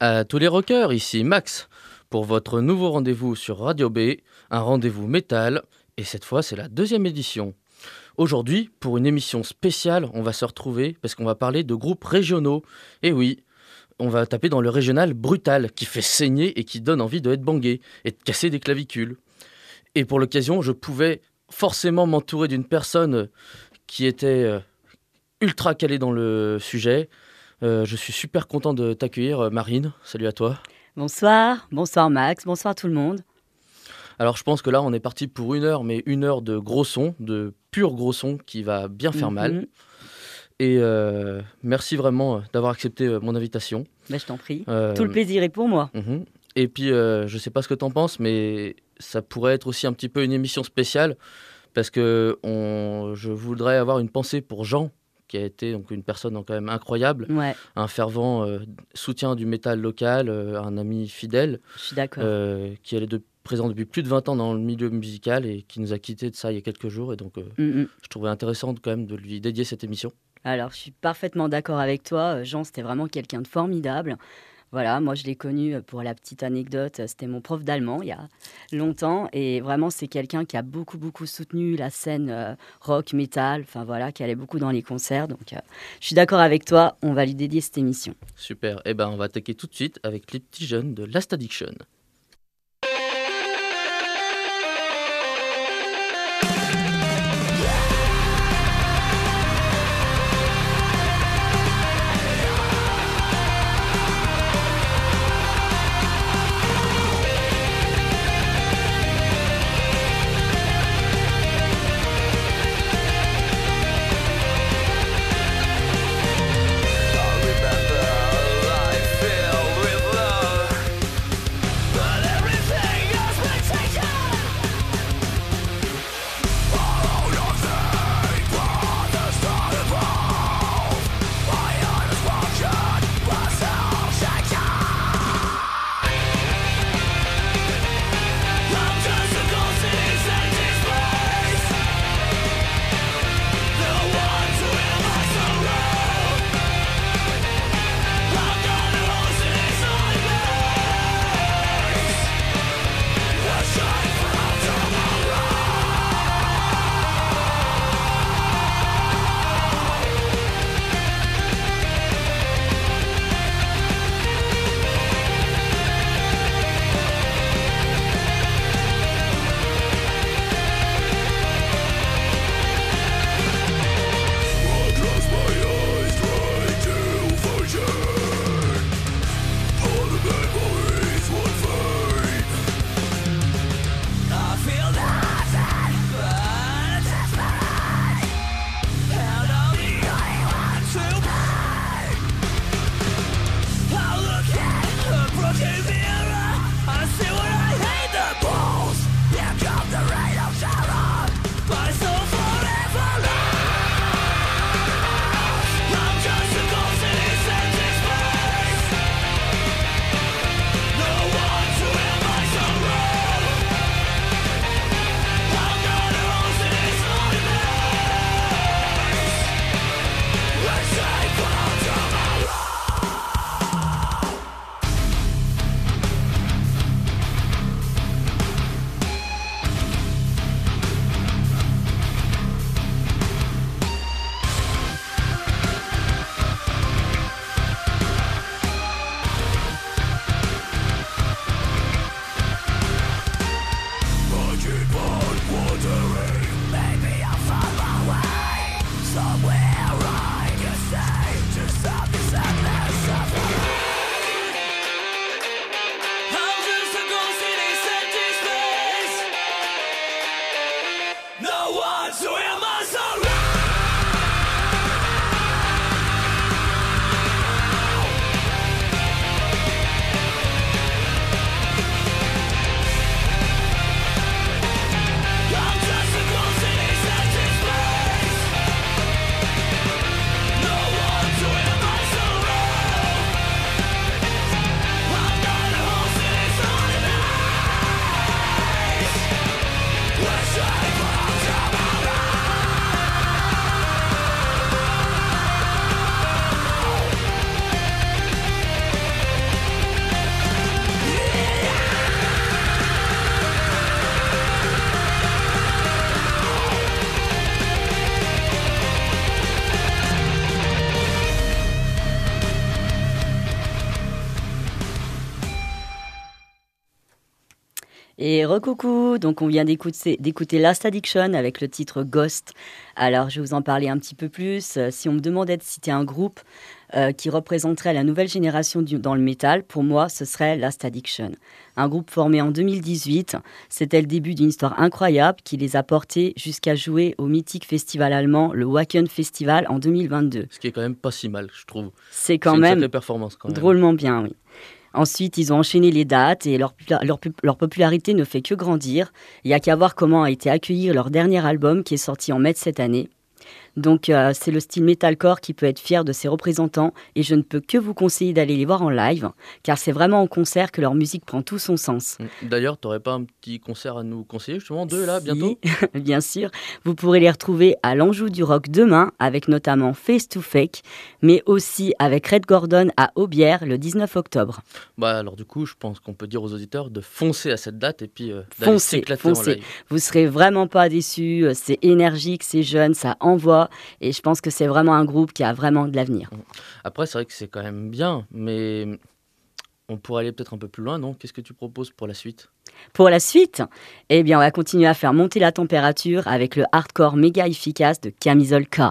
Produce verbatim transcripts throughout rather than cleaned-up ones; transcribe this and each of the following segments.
À tous les rockers, ici Max, pour votre nouveau rendez-vous sur Radio B, un rendez-vous métal, et cette fois c'est la deuxième édition. Aujourd'hui, pour une émission spéciale, on va se retrouver parce qu'on va parler de groupes régionaux. Et oui, on va taper dans le régional brutal, qui fait saigner et qui donne envie de headbanger et de casser des clavicules. Et pour l'occasion, je pouvais forcément m'entourer d'une personne qui était euh, ultra calée dans le sujet. Euh, je suis super content de t'accueillir, euh, Marine. Salut à toi. Bonsoir, bonsoir Max, bonsoir tout le monde. Alors je pense que là on est parti pour une heure, mais une heure de gros son, de pur gros son qui va bien faire mm-hmm. mal. Et euh, merci vraiment d'avoir accepté euh, mon invitation. Ben, je t'en prie, euh, tout le plaisir est pour moi. Mm-hmm. Et puis euh, je sais pas ce que t'en penses, mais ça pourrait être aussi un petit peu une émission spéciale, parce que on, je voudrais avoir une pensée pour Jean, qui a été donc une personne quand même incroyable, ouais. un fervent euh, soutien du métal local, euh, un ami fidèle, je suis d'accord. Euh, qui est de, présent depuis plus de vingt ans dans le milieu musical et qui nous a quittés de ça il y a quelques jours. Et donc euh, mm-hmm. je trouvais intéressant quand même de lui dédier cette émission. Alors je suis parfaitement d'accord avec toi, Jean c'était vraiment quelqu'un de formidable. Voilà, moi je l'ai connu, pour la petite anecdote, c'était mon prof d'allemand il y a longtemps, et vraiment c'est quelqu'un qui a beaucoup beaucoup soutenu la scène euh, rock, métal, enfin voilà, qui allait beaucoup dans les concerts, donc euh, je suis d'accord avec toi, on va lui dédier cette émission. Super, et eh ben on va attaquer tout de suite avec les petits jeunes de Last Addiction. Et recoucou, donc on vient d'écouter, d'écouter Last Addiction avec le titre Ghost. Alors je vais vous en parler un petit peu plus. Euh, Si on me demandait de citer un groupe euh, qui représenterait la nouvelle génération du- dans le métal, pour moi ce serait Last Addiction. Un groupe formé en deux mille dix-huit, c'était le début d'une histoire incroyable qui les a portés jusqu'à jouer au mythique festival allemand, le Wacken Festival en deux mille vingt-deux. Ce qui est quand même pas si mal, je trouve. C'est C'est quand une même sacrée performance quand même. drôlement bien, oui. Ensuite, ils ont enchaîné les dates et leur, pula- leur, pu- leur popularité ne fait que grandir. Il n'y a qu'à voir comment a été accueilli leur dernier album qui est sorti en mai de cette année. Donc, euh, c'est le style metalcore qui peut être fier de ses représentants et je ne peux que vous conseiller d'aller les voir en live car c'est vraiment en concert que leur musique prend tout son sens. Mm. D'ailleurs, t'aurais pas un petit concert à nous conseiller justement, deux là, Si, bientôt? bien sûr, vous pourrez les retrouver à l'Anjou du Rock demain avec notamment Face to Fake, mais aussi avec Red Gordon à Aubière le dix-neuf octobre. Bah alors du coup, je pense qu'on peut dire aux auditeurs de foncer à cette date et puis euh, d'aller Foncez, s'éclater en foncez. live. Vous serez vraiment pas déçus. euh, C'est énergique, c'est jeune, ça envoie. Et je pense que c'est vraiment un groupe qui a vraiment de l'avenir. Après, c'est vrai que c'est quand même bien, mais on pourrait aller peut-être un peu plus loin, non? Qu'est-ce que tu proposes pour la suite? Pour la suite, eh bien, on va continuer à faire monter la température avec le hardcore méga efficace de Camisole K.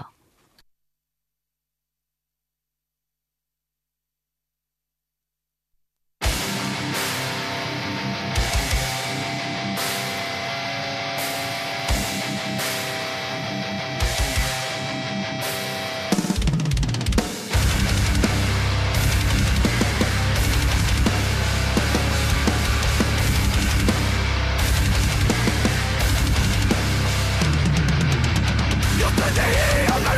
Yesterday,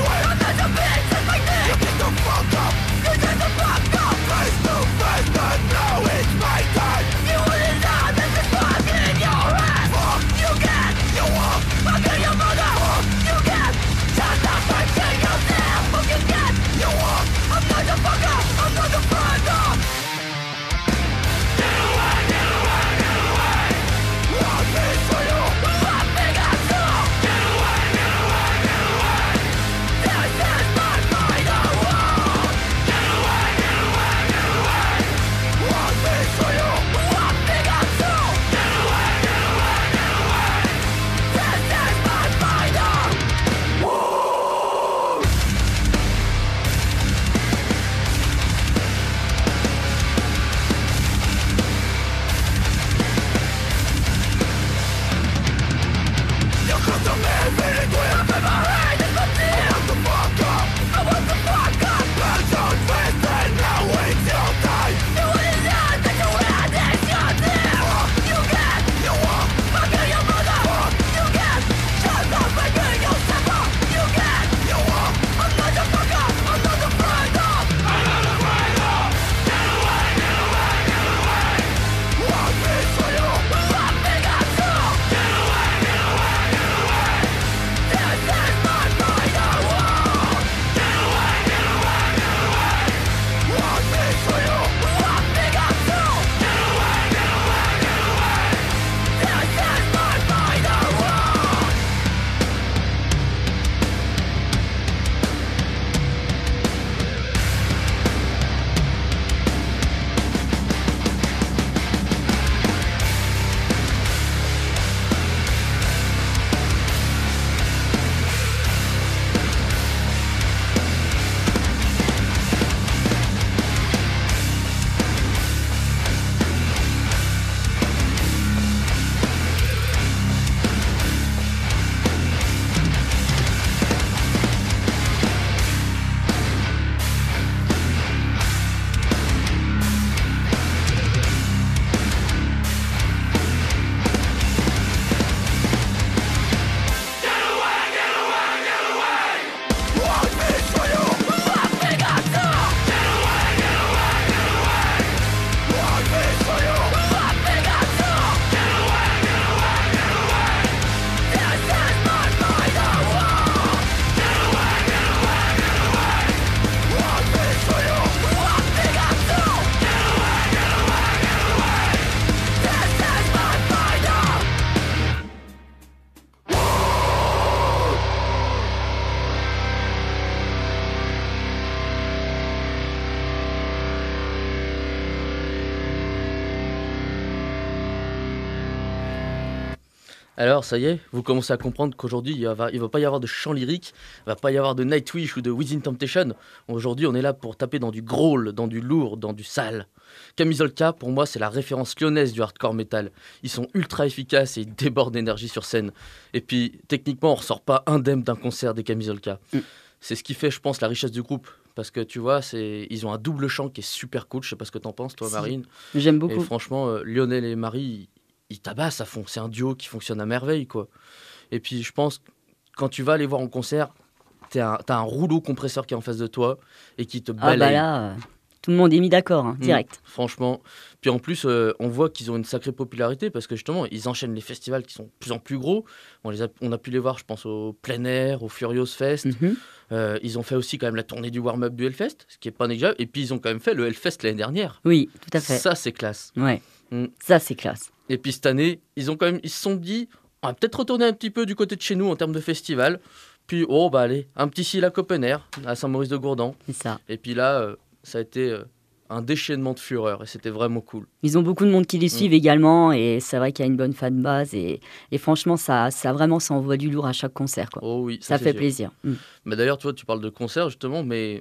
Alors, ça y est, vous commencez à comprendre qu'aujourd'hui, il ne va, il va pas y avoir de chant lyrique, il ne va pas y avoir de Nightwish ou de Within Temptation. Aujourd'hui, on est là pour taper dans du growl, dans du lourd, dans du sale. Camisolka, pour moi, c'est la référence lyonnaise du hardcore metal. Ils sont ultra efficaces et ils débordent d'énergie sur scène. Et puis, techniquement, on ne ressort pas indemne d'un concert des Camisolka. Mm. C'est ce qui fait, je pense, la richesse du groupe. Parce que tu vois, c'est... ils ont un double chant qui est super cool. Je sais pas ce que t'en penses, toi, si. Marine. J'aime beaucoup. Et franchement, euh, Lionel et Marie, ils tabassent à fond. C'est un duo qui fonctionne à merveille, quoi. Et puis, je pense, quand tu vas les voir en concert, t'as un, t'as un rouleau compresseur qui est en face de toi et qui te balaye. Ah bah là, euh, tout le monde est mis d'accord, hein, direct. Mmh, franchement. Puis en plus, euh, on voit qu'ils ont une sacrée popularité parce que justement, ils enchaînent les festivals qui sont de plus en plus gros. On, les a, on a pu les voir, je pense, au Plein Air, au Furious Fest. Mmh. Euh, ils ont fait aussi quand même la tournée du warm-up du Hellfest, ce qui est pas négligeable. Et puis, ils ont quand même fait le Hellfest l'année dernière. Oui, tout à fait. Ça, c'est classe. Ouais, mmh. Ça, c'est classe. Et puis cette année, ils ont quand même, ils se sont dit, on va peut-être retourner un petit peu du côté de chez nous en termes de festival. Puis, oh, bah allez, un petit Scylla Open Air à Saint-Maurice-de-Gourdan. C'est ça. Et puis là, euh, ça a été euh, un déchaînement de fureur et c'était vraiment cool. Ils ont beaucoup de monde qui les suivent mmh. également et c'est vrai qu'il y a une bonne fanbase et, et franchement, ça, ça vraiment, ça envoie du lourd à chaque concert, quoi. Oh oui, ça, ça fait sûr. plaisir. Mmh. Mais d'ailleurs, tu vois, tu parles de concert justement, mais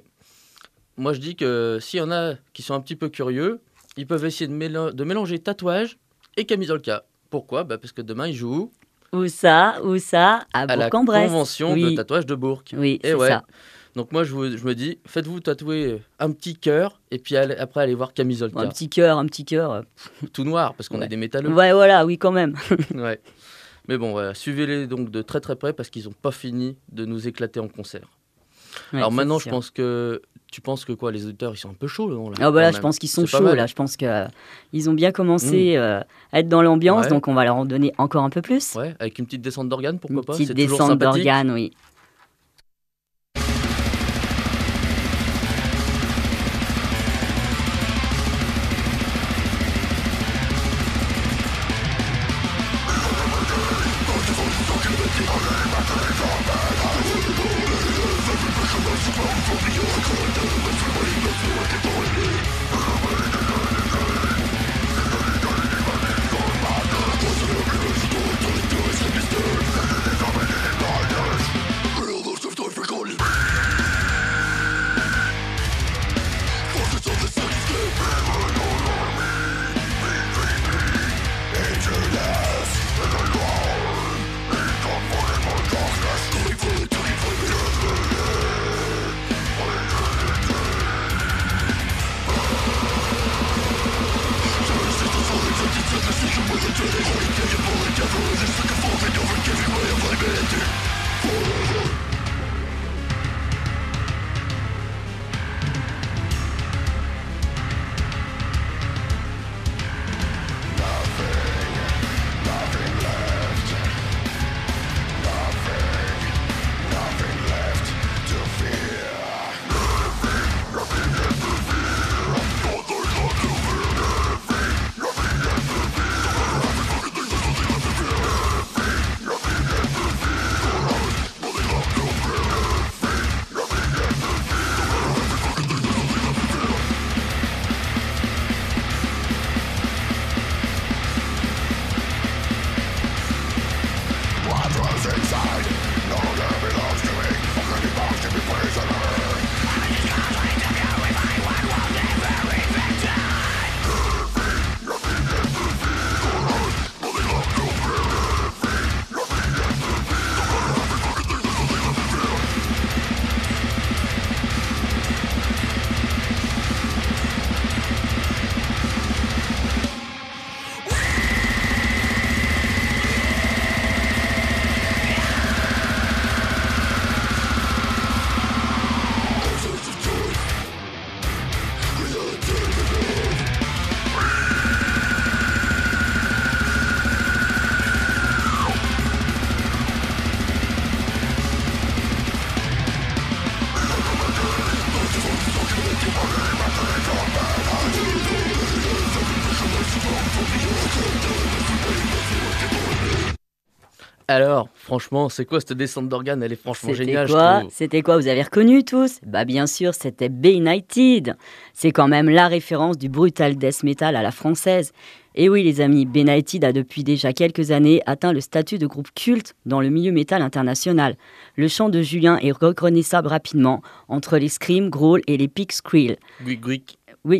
moi je dis que s'il y en a qui sont un petit peu curieux, ils peuvent essayer de, mél- de mélanger tatouage et Camisolka. Pourquoi ? Bah parce que demain, ils jouent... Où ça ? Où ça ? À Bourg-en-Bresse. À la convention oui. de tatouage de Bourg. Oui, et c'est ouais. ça. Donc moi, je, vous, je me dis, faites-vous tatouer un petit cœur et puis allez, après, allez voir Camisolka. Un petit cœur, un petit cœur. Tout noir, parce qu'on ouais. est des métalleux. Ouais, voilà, oui, quand même. ouais. Mais bon, voilà, suivez-les donc de très très près parce qu'ils n'ont pas fini de nous éclater en concert. Ouais, alors maintenant, je pense que tu penses que quoi, les auditeurs, ils sont un peu chauds là. Ah bah là, je pense qu'ils sont chauds là. Je pense que euh, ils ont bien commencé mmh. euh, à être dans l'ambiance, ouais. Donc on va leur en donner encore un peu plus. Ouais, avec une petite descente d'organes, pourquoi une pas. Petite descente d'organes, oui. Alors, franchement, c'est quoi cette descente d'organes? Elle est franchement C'était géniale, je quoi? trouve. C'était quoi? Vous avez reconnu tous? Bah bien sûr, c'était Benighted. C'est quand même la référence du brutal death metal à la française. Et oui, les amis, Benighted a depuis déjà quelques années atteint le statut de groupe culte dans le milieu métal international. Le chant de Julien est reconnaissable rapidement entre les screams, growls et les pick squeals. Guic, guic. Oui.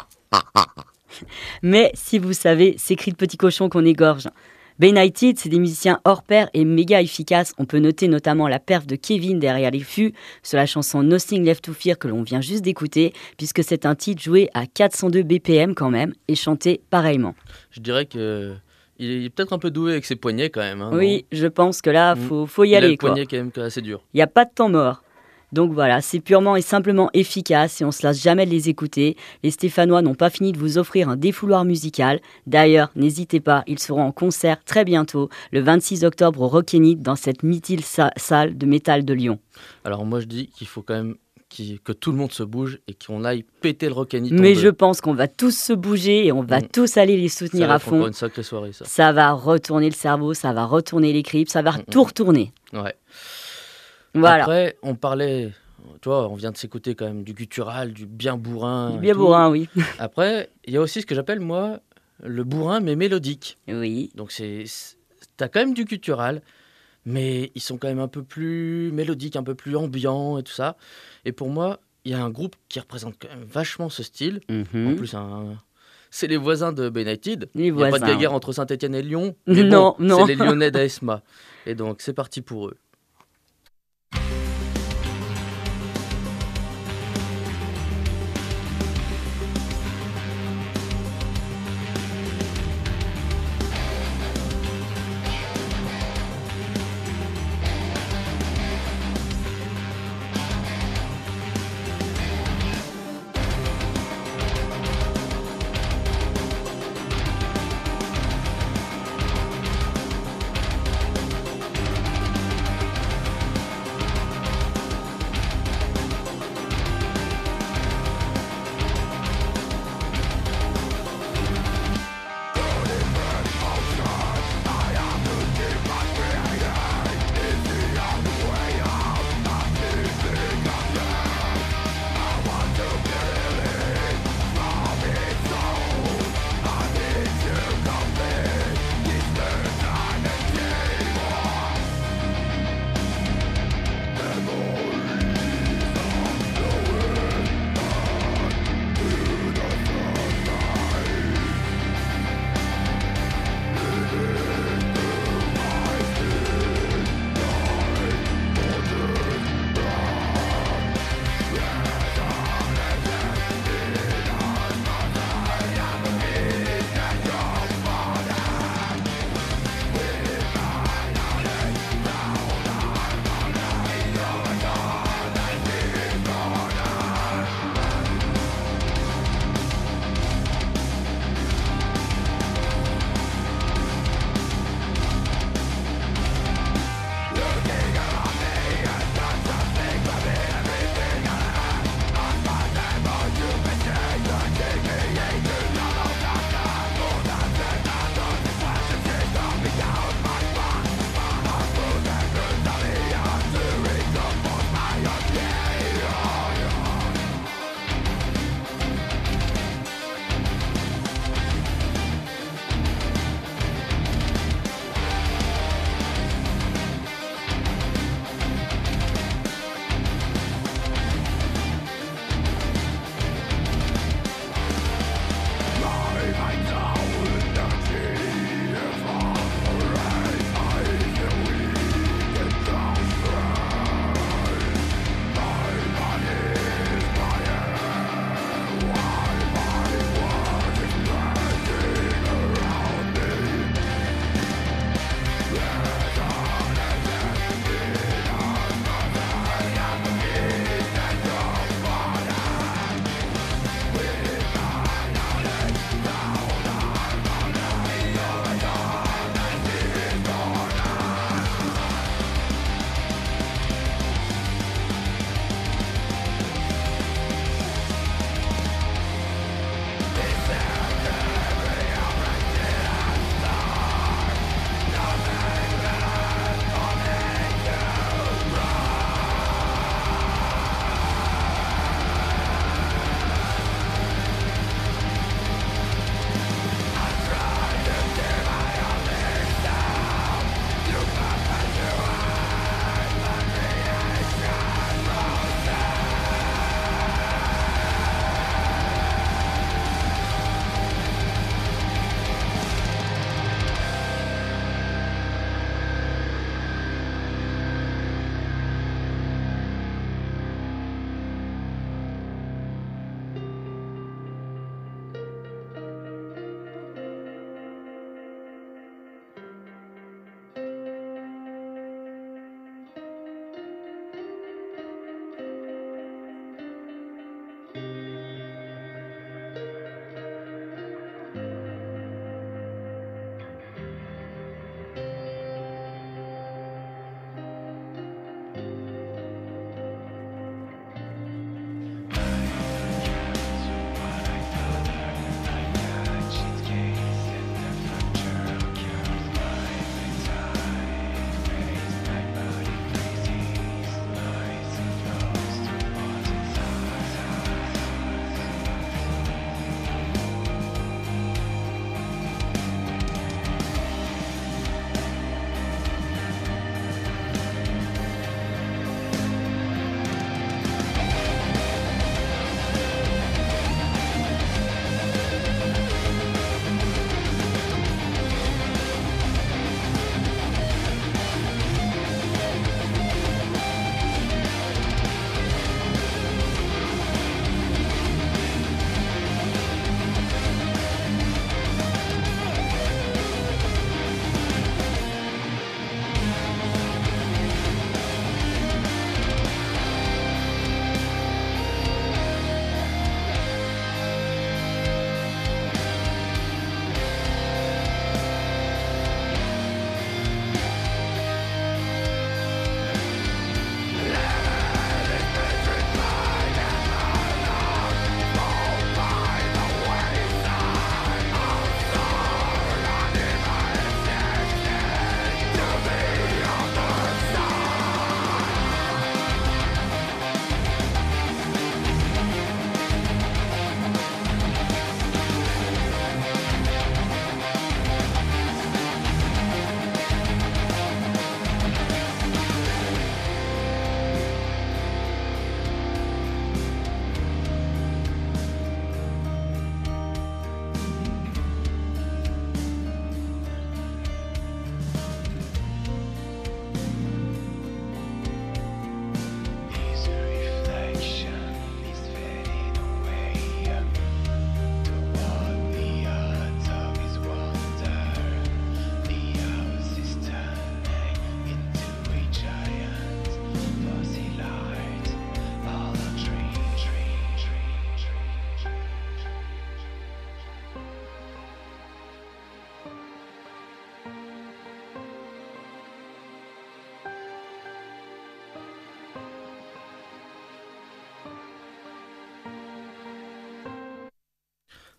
Mais si vous savez, ces cris de petits cochons qu'on égorge. Benighted, c'est des musiciens hors pair et méga efficaces. On peut noter notamment la perf de Kevin derrière les fûts sur la chanson Nothing Left to Fear que l'on vient juste d'écouter, puisque c'est un titre joué à quatre cent deux B P M quand même et chanté pareillement. Je dirais que il est peut-être un peu doué avec ses poignets quand même. Hein, Oui, je pense que là, Mm. faut, faut y il a aller. le Quoi. poignet quand même assez dur. Il n'y a pas de temps mort. Donc voilà, c'est purement et simplement efficace et on se lasse jamais de les écouter. Les Stéphanois n'ont pas fini de vous offrir un défouloir musical. D'ailleurs, n'hésitez pas, ils seront en concert très bientôt, le vingt-six octobre au Rockenit, dans cette mythique sa- salle de métal de Lyon. Alors moi je dis qu'il faut quand même qu'il- que tout le monde se bouge et qu'on aille péter le Rockenit. Mais en je deux. pense qu'on va tous se bouger et on va Mm. tous aller les Ça soutenir va à être encore fond. une sacrée soirée ça. Ça va retourner le cerveau, ça va retourner les tripes, ça va Mm, mm. tout retourner. Ouais. Voilà, Après, on parlait, tu vois, on vient de s'écouter quand même du guttural, du bien bourrin. du et bien tout. bourrin, oui. Après, il y a aussi ce que j'appelle moi le bourrin mais mélodique. Oui, Donc c'est, c'est- t'as quand même du guttural, mais ils sont quand même un peu plus mélodiques, un peu plus ambiants et tout ça. Et pour moi, il y a un groupe qui représente quand même vachement ce style. mhm. En plus, un- c'est les voisins de Benighted. Les Il n'y a pas de voisins. guerre entre Saint-Etienne et Lyon. Mais Non, bon, non. c'est les Lyonnais d'Aesma. Et donc, c'est parti pour eux.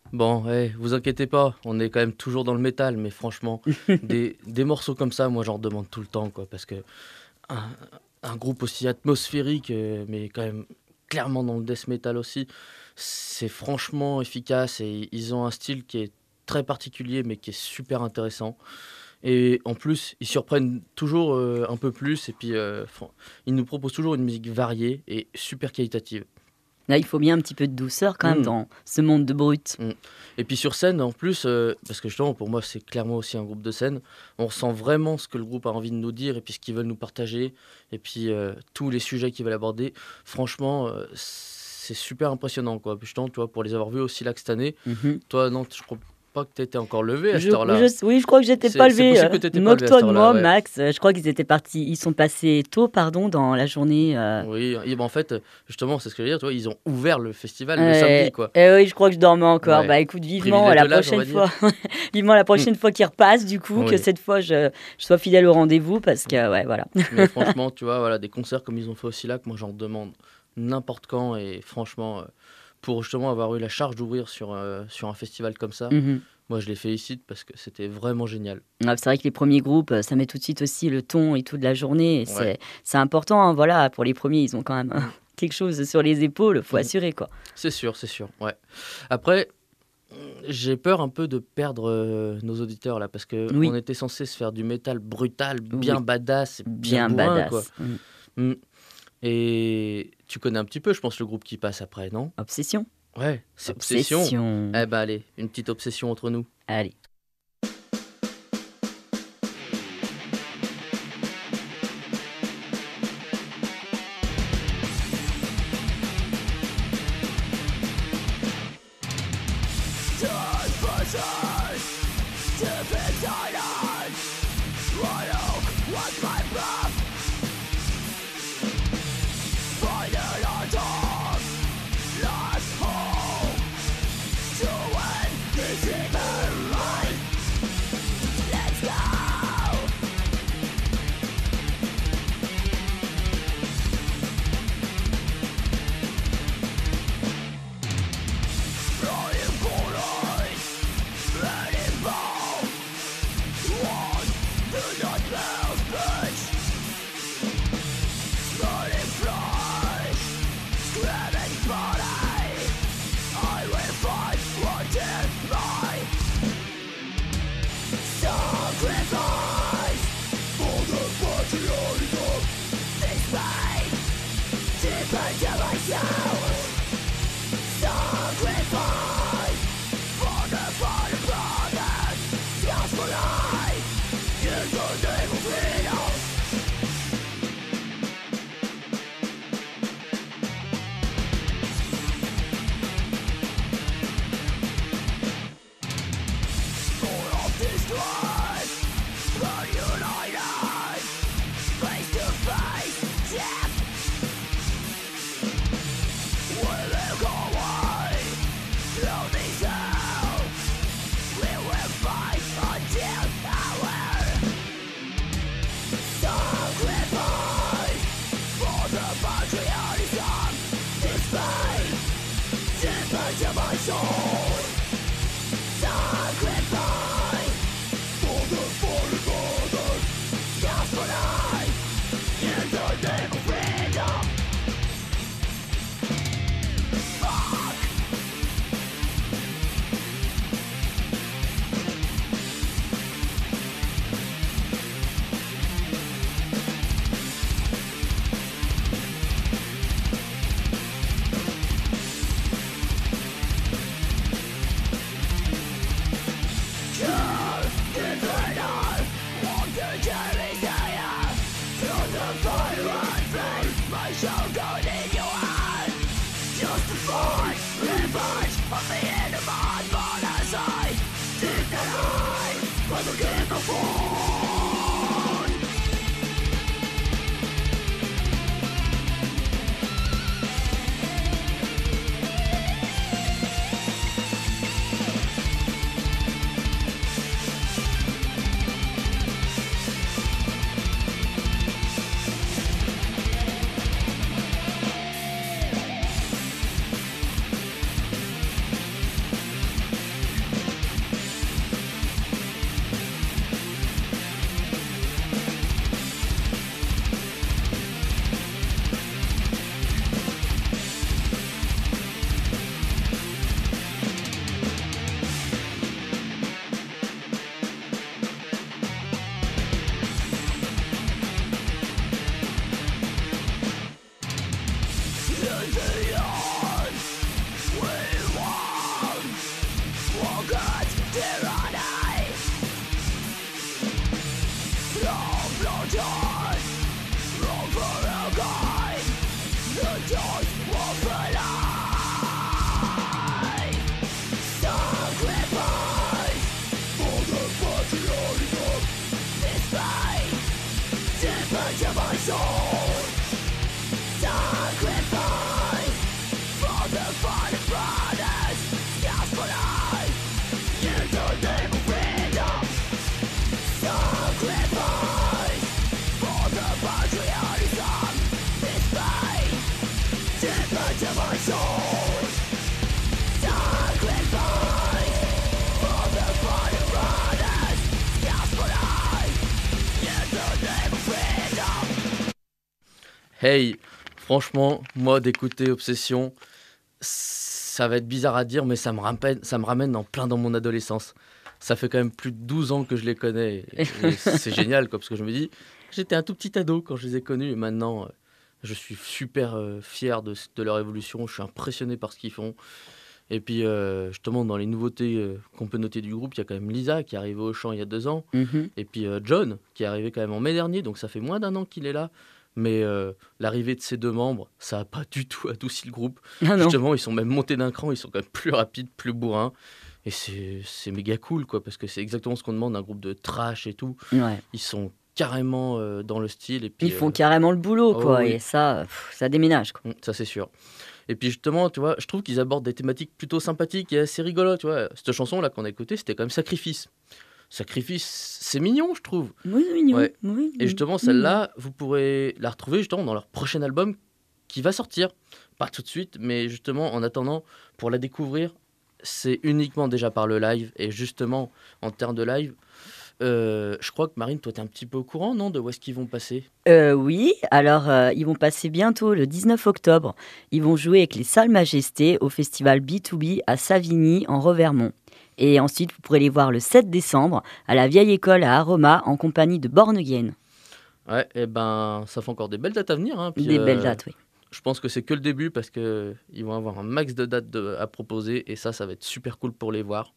Bon, hey, vous inquiétez pas, on est quand même toujours dans le métal, mais franchement, des, des morceaux comme ça, moi j'en demande tout le temps, quoi, parce que un, un groupe aussi atmosphérique, euh, mais quand même clairement dans le death metal aussi, c'est franchement efficace et ils ont un style qui est très particulier, mais qui est super intéressant. Et en plus, ils surprennent toujours euh, un peu plus, et puis euh, fran- ils nous proposent toujours une musique variée et super qualitative. Là, il faut bien un petit peu de douceur quand même Mm. dans ce monde de brut. Mm. Et puis sur scène, en plus, euh, parce que justement, pour moi, c'est clairement aussi un groupe de scène, on ressent vraiment ce que le groupe a envie de nous dire et puis ce qu'ils veulent nous partager, et puis euh, tous les sujets qu'ils veulent aborder. Franchement, euh, c'est super impressionnant, quoi. Puis justement, toi, pour les avoir vus aussi là que cette année, Mhm. toi, non, je crois pas que tu étais encore levé à Je, cette heure-là. je- oui, je crois que j'étais C'est pas c'est levé. possible que tu n'étais pas levé à Moque-toi cette de heure-là, moi, ouais. Max. Euh, Je crois qu'ils étaient partis. Ils sont passés tôt, pardon, dans la journée. euh. Oui, et ben en fait, justement, c'est ce que je veux dire, tu vois, ils ont ouvert le festival le Euh, samedi, quoi. eh oui, je crois que je dormais encore. Ouais. Bah écoute, vivement Privilège la de l'âge, on prochaine va dire. fois. Vivement la prochaine fois qu'ils repassent, du coup, que Oui. cette fois je, je sois fidèle au rendez-vous parce que, ouais, voilà. Mais franchement, tu vois, voilà, des concerts comme ils ont fait aussi là, que moi j'en demande n'importe quand. Et franchement, euh, pour justement avoir eu la charge d'ouvrir sur, euh, sur un festival comme ça, Mhm. moi je les félicite parce que c'était vraiment génial. Ouais, c'est vrai que les premiers groupes, euh, ça met tout de suite aussi le ton et tout de la journée. Et Ouais. c'est, c'est important, hein, voilà. Pour les premiers, ils ont quand même Mm. quelque chose sur les épaules, faut Mm. assurer, quoi. C'est sûr, c'est sûr, ouais. Après, j'ai peur un peu de perdre euh, nos auditeurs là, parce que Oui. on était censé se faire du métal brutal, bien Oui. badass, et bien, Bien bourrin, quoi. badass. Mm. Mm. Et tu connais un petit peu, je pense, le groupe qui passe après, non? Obsession. Ouais, c'est Obsession. Obsession. Eh ben allez, une petite obsession entre nous. Allez. Hey, franchement, moi d'écouter Obsession, ça va être bizarre à dire, mais ça me ramène, ça me ramène en plein dans mon adolescence. Ça fait quand même plus de douze ans que je les connais. Et, et c'est génial, quoi, parce que je me dis, j'étais un tout petit ado quand je les ai connus, et maintenant, euh, je suis super euh, fier de, de leur évolution. Je suis impressionné par ce qu'ils font. Et puis, euh, justement, dans les nouveautés euh, qu'on peut noter du groupe, il y a quand même Lisa qui est arrivée au chant il y a deux ans, Mhm. et puis euh, John qui est arrivé quand même en mai dernier, donc ça fait moins d'un an qu'il est là. Mais euh, l'arrivée de ces deux membres, ça n'a pas du tout adouci le groupe. Ah non. Justement, ils sont même montés d'un cran, ils sont quand même plus rapides, plus bourrins. Et c'est, c'est méga cool, quoi, parce que c'est exactement ce qu'on demande d'un groupe de trash et tout. Ouais. Ils sont carrément euh, dans le style. Et puis, Ils font euh, carrément le boulot, oh quoi. oui. Et ça, pff, ça déménage, quoi. mm, ça c'est sûr. Et puis justement, tu vois, je trouve qu'ils abordent des thématiques plutôt sympathiques et assez rigolotes. Tu vois, cette chanson-là qu'on a écoutée, c'était quand même Sacrifice. Sacrifice, c'est mignon, je trouve. Oui, mignon. Ouais. Oui, Et justement, mignon. celle-là, vous pourrez la retrouver justement dans leur prochain album qui va sortir. Pas tout de suite, mais justement, en attendant, pour la découvrir, c'est uniquement déjà par le live. Et justement, en termes de live, euh, je crois que Marine, toi, t'es un petit peu au courant, non, de où est-ce qu'ils vont passer? Euh, oui, alors euh, ils vont passer bientôt le dix-neuf octobre. Ils vont jouer avec les Salles Majestés au festival B deux B à Savigny en Revermont. Et ensuite, vous pourrez les voir le sept décembre à la Vieille École à Aroma en compagnie de Born Again. Ouais, et ben, ça fait encore des belles dates à venir. Hein. Puis, Des euh, belles dates, oui. Je pense que c'est que le début parce qu'ils vont avoir un max de dates de- à proposer et ça, ça va être super cool pour les voir.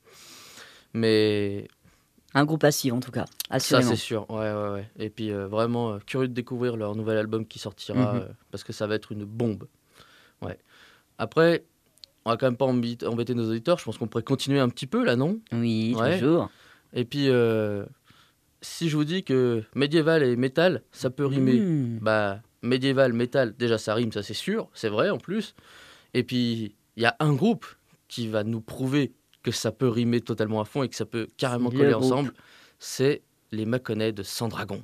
Mais Un groupe à suivre en tout cas, ça, assurément. c'est sûr. Ouais, ouais, ouais. Et puis euh, vraiment euh, curieux de découvrir leur nouvel album qui sortira Mhm. euh, parce que ça va être une bombe. Ouais. Après, on va quand même pas embêter, embêter nos auditeurs. Je pense qu'on pourrait continuer un petit peu là, non? Oui, Ouais. toujours. Et puis, euh, si je vous dis que médiéval et métal, ça peut rimer. Mmh. Bah, médiéval, métal, déjà ça rime, ça c'est sûr, c'est vrai en plus. Et puis, il y a un groupe qui va nous prouver que ça peut rimer totalement à fond et que ça peut carrément C'est coller le groupe. ensemble. C'est les Mâconnais de Sandragon.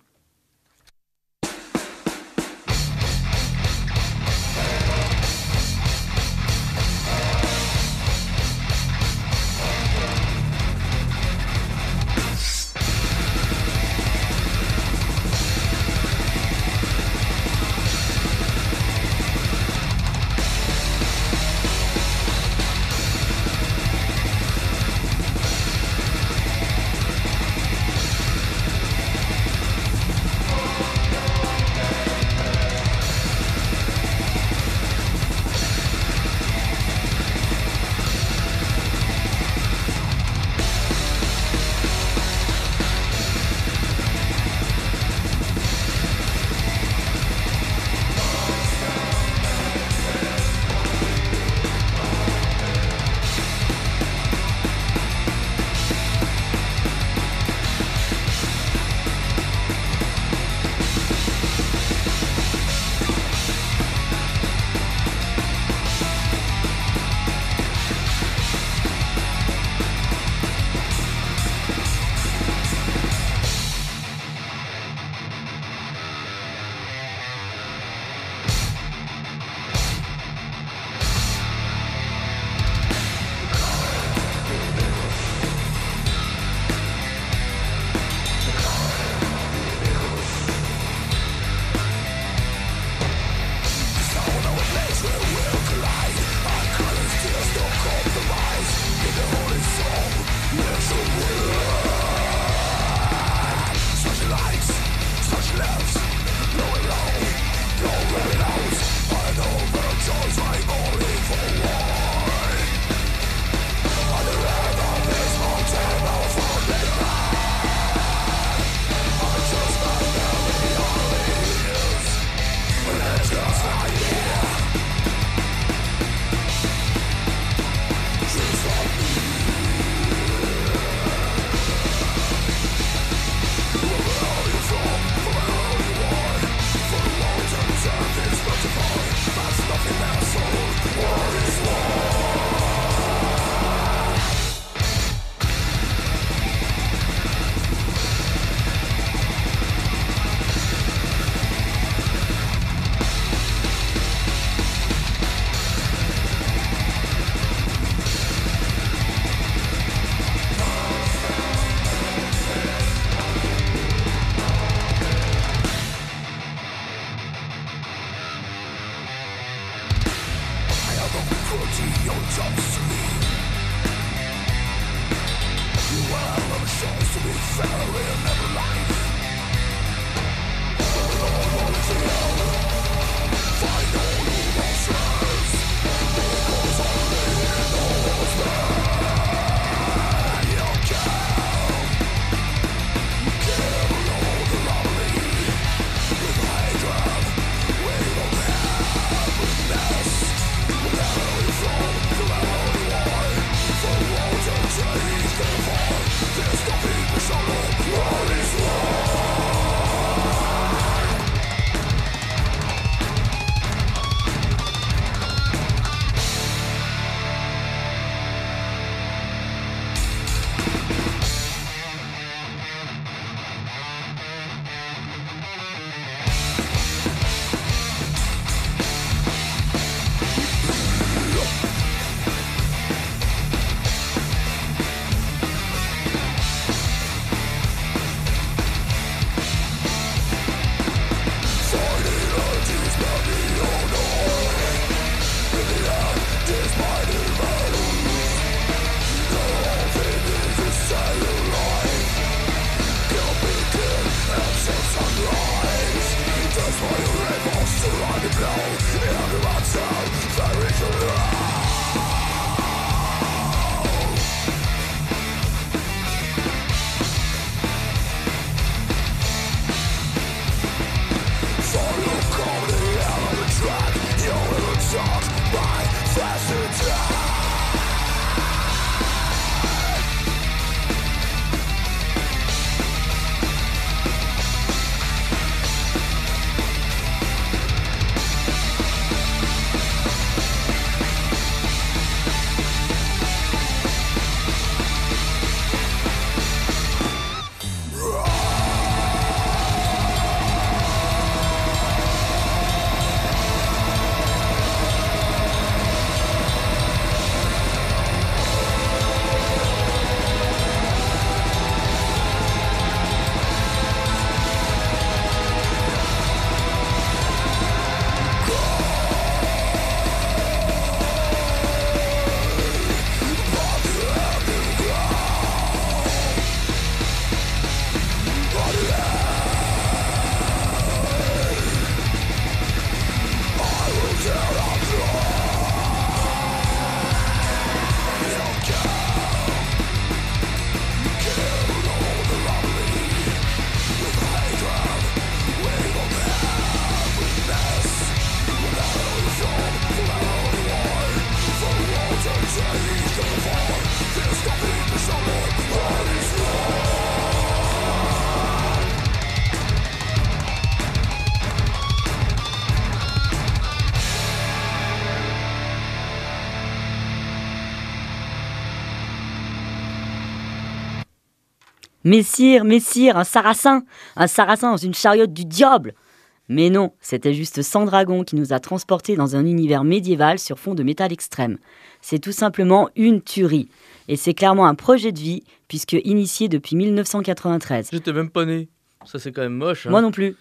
Messire, messire, un sarrasin, un sarrasin dans une chariote du diable. Mais non, c'était juste Sandragon qui nous a transportés dans un univers médiéval sur fond de métal extrême. C'est tout simplement une tuerie. Et c'est clairement un projet de vie, puisque initié depuis mille neuf cent quatre-vingt-treize. J'étais même pas né. Ça, c'est quand même moche. Hein. Moi non plus.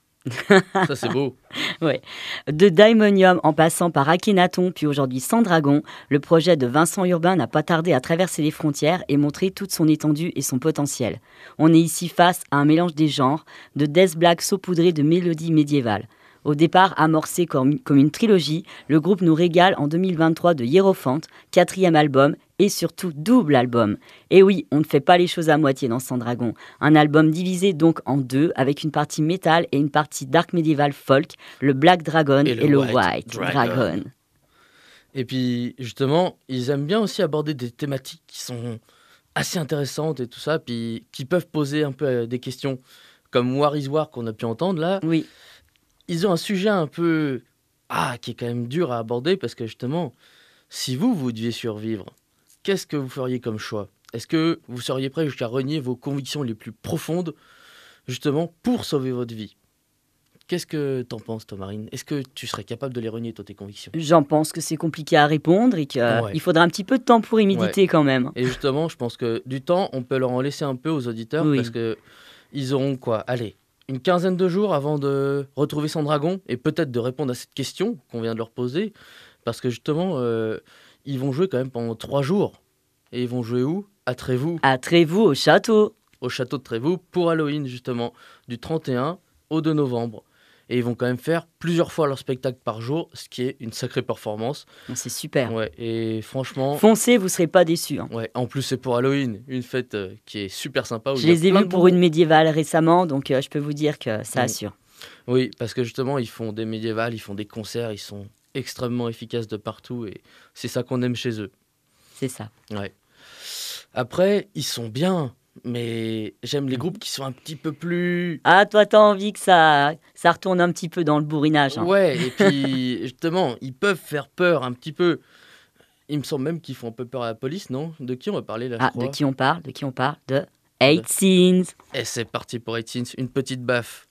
Ça, c'est beau. Ouais. De Daimonium en passant par Akhenaton, puis aujourd'hui Sandragon, le projet de Vincent Urbain n'a pas tardé à traverser les frontières et montrer toute son étendue et son potentiel. On est ici face à un mélange des genres, de death black saupoudré de mélodies médiévales. Au départ amorcé comme, comme une trilogie, le groupe nous régale en deux mille vingt-trois de Hiérophante, quatrième album et surtout double album. Et oui, on ne fait pas les choses à moitié dans Sandragon. Un album divisé donc en deux, avec une partie métal et une partie dark médiéval folk, le Black Dragon et, et le, White, White Dragon. Dragon. Et puis justement, ils aiment bien aussi aborder des thématiques qui sont assez intéressantes et tout ça, puis qui peuvent poser un peu des questions, comme War is War qu'on a pu entendre là. Oui. Ils ont un sujet un peu... Ah, qui est quand même dur à aborder, parce que justement, si vous, vous deviez survivre, qu'est-ce que vous feriez comme choix ? Est-ce que vous seriez prêt jusqu'à renier vos convictions les plus profondes, justement, pour sauver votre vie ? Qu'est-ce que t'en penses, toi, Marine ? Est-ce que tu serais capable de les renier, toi, tes convictions ? J'en pense que c'est compliqué à répondre et qu'il ouais. faudra un petit peu de temps pour y méditer ouais. quand même. Et justement, je pense que du temps, on peut leur en laisser un peu aux auditeurs, oui. parce qu'ils auront quoi ? Allez, une quinzaine de jours avant de retrouver Sandragon et peut-être de répondre à cette question qu'on vient de leur poser, parce que justement, euh, ils vont jouer quand même pendant trois jours. Et ils vont jouer où ? À Trévoux. À Trévoux, au château. au château de Trévoux pour Halloween, justement, du trente et un au deux novembre. Et ils vont quand même faire plusieurs fois leur spectacle par jour, ce qui est une sacrée performance. C'est super. Ouais, et franchement... Foncez, vous ne serez pas déçus. Hein. Ouais, en plus, c'est pour Halloween, une fête euh, qui est super sympa. Je les ai vus pour une médiévale récemment, donc euh, je peux vous dire que ça mmh. assure. Oui, parce que justement, ils font des médiévales, ils font des concerts, ils sont extrêmement efficaces de partout, et c'est ça qu'on aime chez eux. C'est ça. Ouais. Après, ils sont bien... Mais j'aime les groupes qui sont un petit peu plus... Ah, toi, t'as envie que ça, ça retourne un petit peu dans le bourrinage. Hein. Ouais, et puis, justement, ils peuvent faire peur un petit peu. Il me semble même qu'ils font un peu peur à la police, non? De qui on va parler là, Ah, je crois. de qui on parle? De qui on parle? De Eight Sins. Et c'est parti pour Eight Sins, une petite baffe.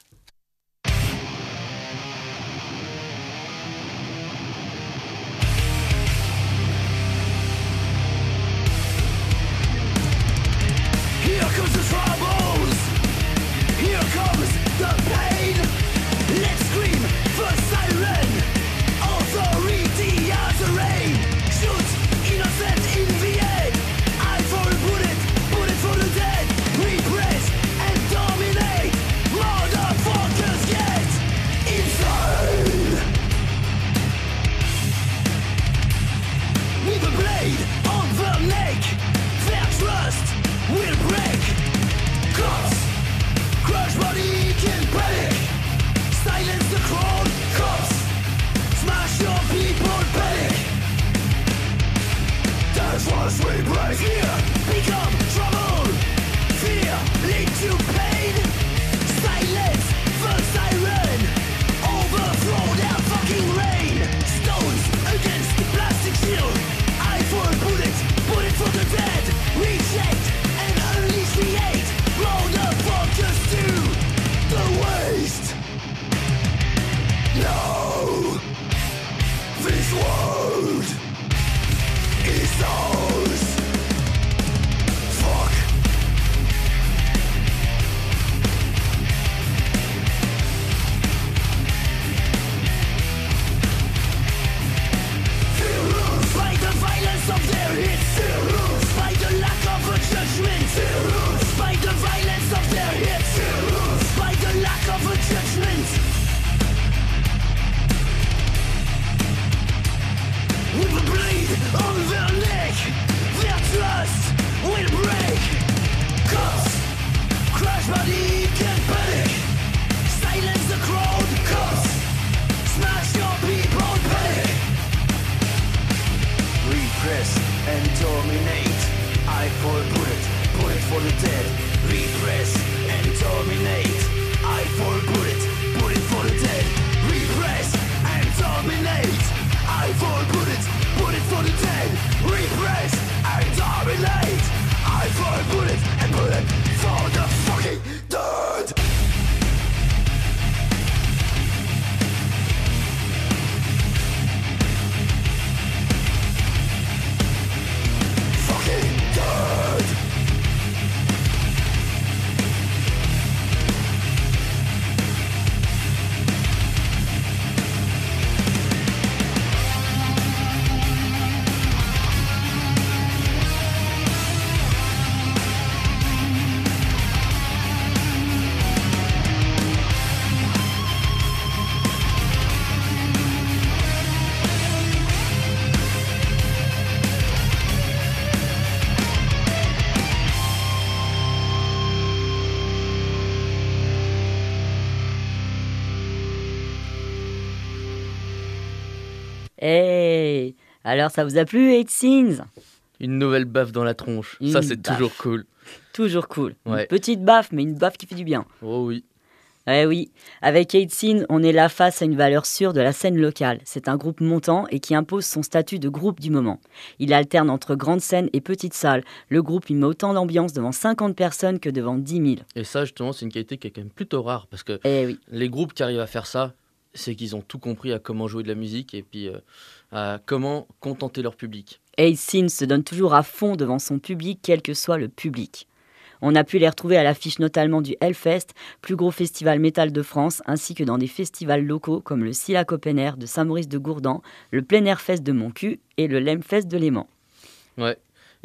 Hey, alors ça vous a plu, Eight Sins? Une nouvelle baffe dans la tronche, une ça c'est baffe. toujours cool. Toujours cool. Ouais. Une petite baffe, mais une baffe qui fait du bien. Oh oui. Eh oui, avec Eight Sins, on est là face à une valeur sûre de la scène locale. C'est un groupe montant et qui impose son statut de groupe du moment. Il alterne entre grandes scènes et petites salles. Le groupe il met autant d'ambiance devant cinquante personnes que devant dix mille. Et ça justement c'est une qualité qui est quand même plutôt rare parce que eh oui. les groupes qui arrivent à faire ça, c'est qu'ils ont tout compris à comment jouer de la musique et puis euh, à comment contenter leur public. Eight Sins se donne toujours à fond devant son public, quel que soit le public. On a pu les retrouver à l'affiche notamment du Hellfest, plus gros festival métal de France, ainsi que dans des festivals locaux comme le Silac Open Air de Saint-Maurice de Gourdan, le Plein Air Fest de Montcuq et le Lemfest de Léman. Ouais,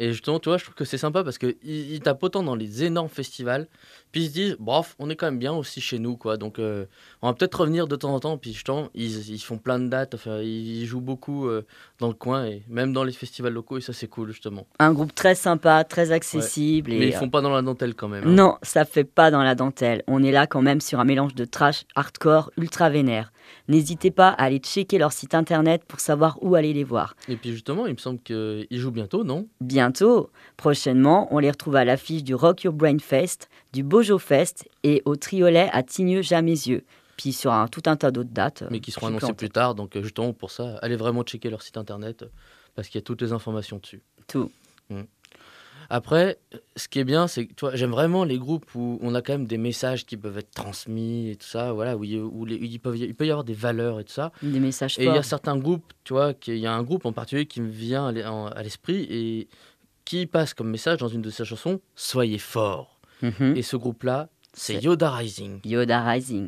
Et justement, tu vois, je trouve que c'est sympa parce qu'ils ils tapent autant dans les énormes festivals, puis ils se disent, bof, on est quand même bien aussi chez nous, quoi. Donc, euh, on va peut-être revenir de temps en temps. Puis justement, ils, ils font plein de dates, enfin, ils jouent beaucoup euh, dans le coin et même dans les festivals locaux, et ça, c'est cool, justement. Un groupe très sympa, très Ouais. accessible Mais ils et euh, font pas dans la dentelle quand même, hein. non, ça fait pas dans la dentelle. On est là quand même sur un mélange de trash, hardcore, ultra vénère. N'hésitez pas à aller checker leur site internet pour savoir où aller les voir. Et puis justement, il me semble qu'ils jouent bientôt, non? Bientôt, prochainement, on les retrouve à l'affiche du Rock Your Brain Fest, du Bojo Fest et au Triolet à Tignes-Jamesieux. Puis sur un, tout un tas d'autres dates. Mais qui seront j'ai annoncés planté. plus tard. Donc euh, justement, pour ça, allez vraiment checker leur site internet euh, parce qu'il y a toutes les informations dessus. Tout. Mm. Après, euh, ce qui est bien, c'est que tu vois, j'aime vraiment les groupes où on a quand même des messages qui peuvent être transmis et tout ça, voilà, où, il, où les- il, peuvent y- il peut y avoir des valeurs et tout ça. Des messages Et il y a forts. certains groupes, tu vois, qu'il y a un groupe en particulier qui me vient à l'e- en- à l'esprit et qui passe comme message dans une de ses chansons, Soyez forts. Mhm. Et ce groupe-là, c'est C'est Yoda Rising. Yoda Rising.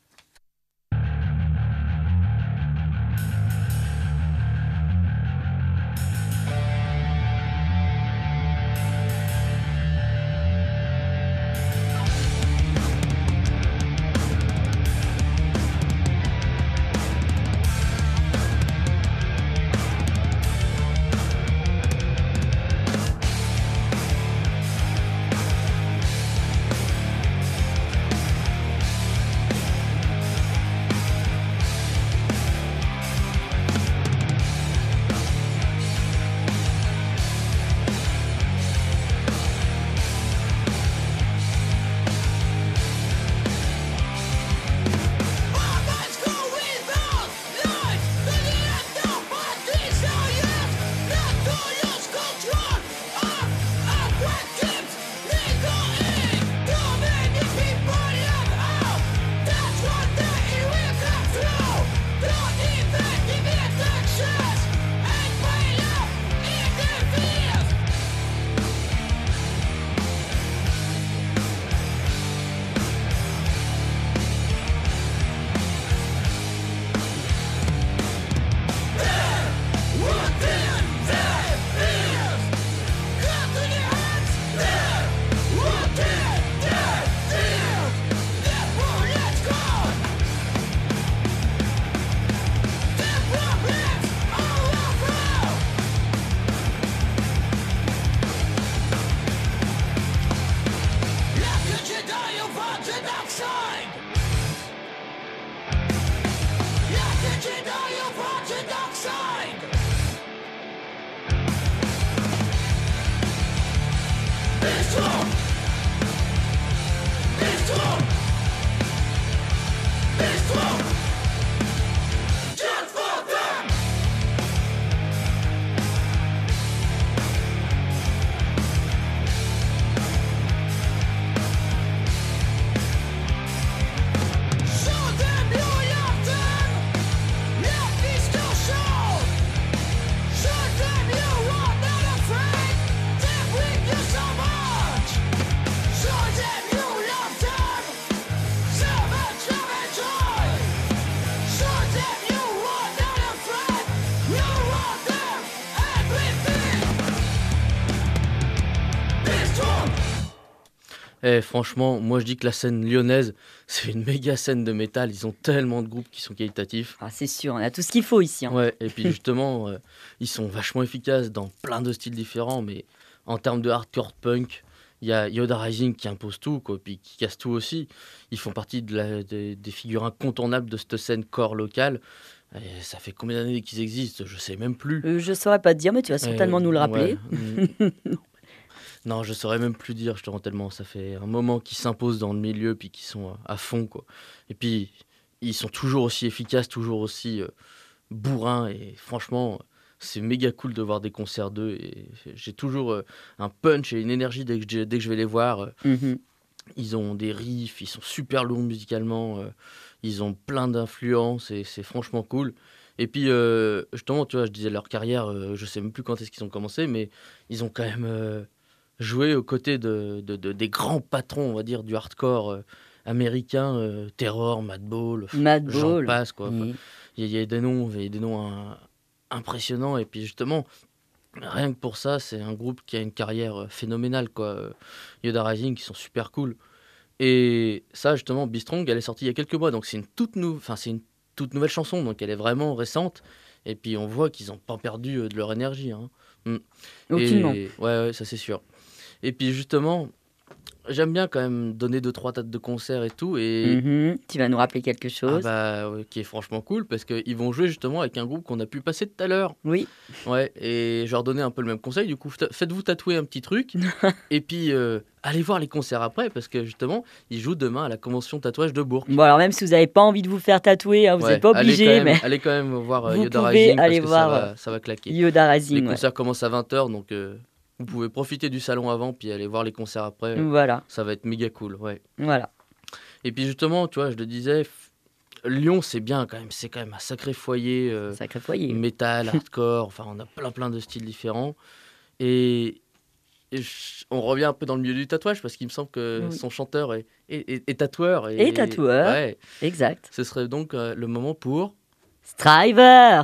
Eh, franchement, moi je dis que la scène lyonnaise, c'est une méga scène de métal. Ils ont tellement de groupes qui sont qualitatifs. Ah, c'est sûr, on a tout ce qu'il faut ici. Hein. Ouais, et puis justement, euh, ils sont vachement efficaces dans plein de styles différents, mais en termes de hardcore punk, il y a Yoda Rising qui impose tout, quoi, puis qui casse tout aussi. Ils font partie de la- des, des figures incontournables de cette scène core locale. Et ça fait combien d'années qu'ils existent? Je sais même plus. Euh, je saurais pas te dire, mais tu vas Euh, certainement nous le rappeler. ouais, mm. Non, je saurais même plus dire, je te rends tellement. Ça fait un moment qu'ils s'imposent dans le milieu, puis qu'ils sont à, à fond, quoi. Et puis, ils sont toujours aussi efficaces, toujours aussi euh, bourrins, et franchement, c'est méga cool de voir des concerts d'eux. Et j'ai toujours euh, un punch et une énergie dès que, je- dès que je vais les voir. Euh, Mhm. Ils ont des riffs, ils sont super lourds musicalement, euh, ils ont plein d'influences, et c'est franchement cool. Et puis, euh, justement, tu vois, je disais leur carrière, euh, je sais même plus quand est-ce qu'ils ont commencé, mais ils ont quand même euh, joué aux côtés de, de- de- des grands patrons, on va dire, du hardcore euh, américain, euh, Terror, Madball, pff, j'en Madball. passe, quoi. Enfin, Oui. il y, a il y a des noms, il y a des noms hein, impressionnants, et puis justement, Rien que pour ça, c'est un groupe qui a une carrière euh, phénoménale, quoi. Euh, Yoda Rising, qui sont super cool. Et ça, justement, Be Strong, elle est sortie il y a quelques mois, donc c'est une toute, nou- enfin, c'est une toute nouvelle chanson, donc elle est vraiment récente. Et puis on voit qu'ils n'ont pas perdu euh, de leur énergie, hein. Mm. Aucunement. Et ouais, ouais, ça c'est sûr. Et puis justement, j'aime bien quand même donner deux trois dates de concert et tout, et Mhm. Tu vas nous rappeler quelque ah chose? bah ouais, qui est franchement cool parce qu'ils vont jouer justement avec un groupe qu'on a pu passer tout à l'heure. Oui. Ouais, et je leur donnais un peu le même conseil. Du coup, fa- faites-vous tatouer un petit truc et puis euh, allez voir les concerts après parce que justement, ils jouent demain à la convention tatouage de Bourg. Bon, alors même si vous n'avez pas envie de vous faire tatouer, hein, vous n'êtes Ouais, pas allez quand obligé, même, mais allez quand même voir euh, vous Yoda pouvez Rising parce aller que ça voir euh, va, ça va claquer. Yoda Les Rising. Ouais. concerts commencent à vingt heures, donc euh, vous pouvez profiter du salon avant puis aller voir les concerts après. Voilà, Ça va être méga cool, ouais. voilà. Et puis justement, tu vois, je le disais, f- Lyon, c'est bien quand même, c'est quand même un sacré foyer. euh, Sacré foyer. Métal, hardcore, enfin on a plein plein de styles différents. Et, et je- on revient un peu dans le milieu du tatouage parce qu'il me semble que Oui. son chanteur est, est, est- est tatoueur. Et tatoueur. Ouais, Exact. ce serait donc euh, le moment pour... Strivers.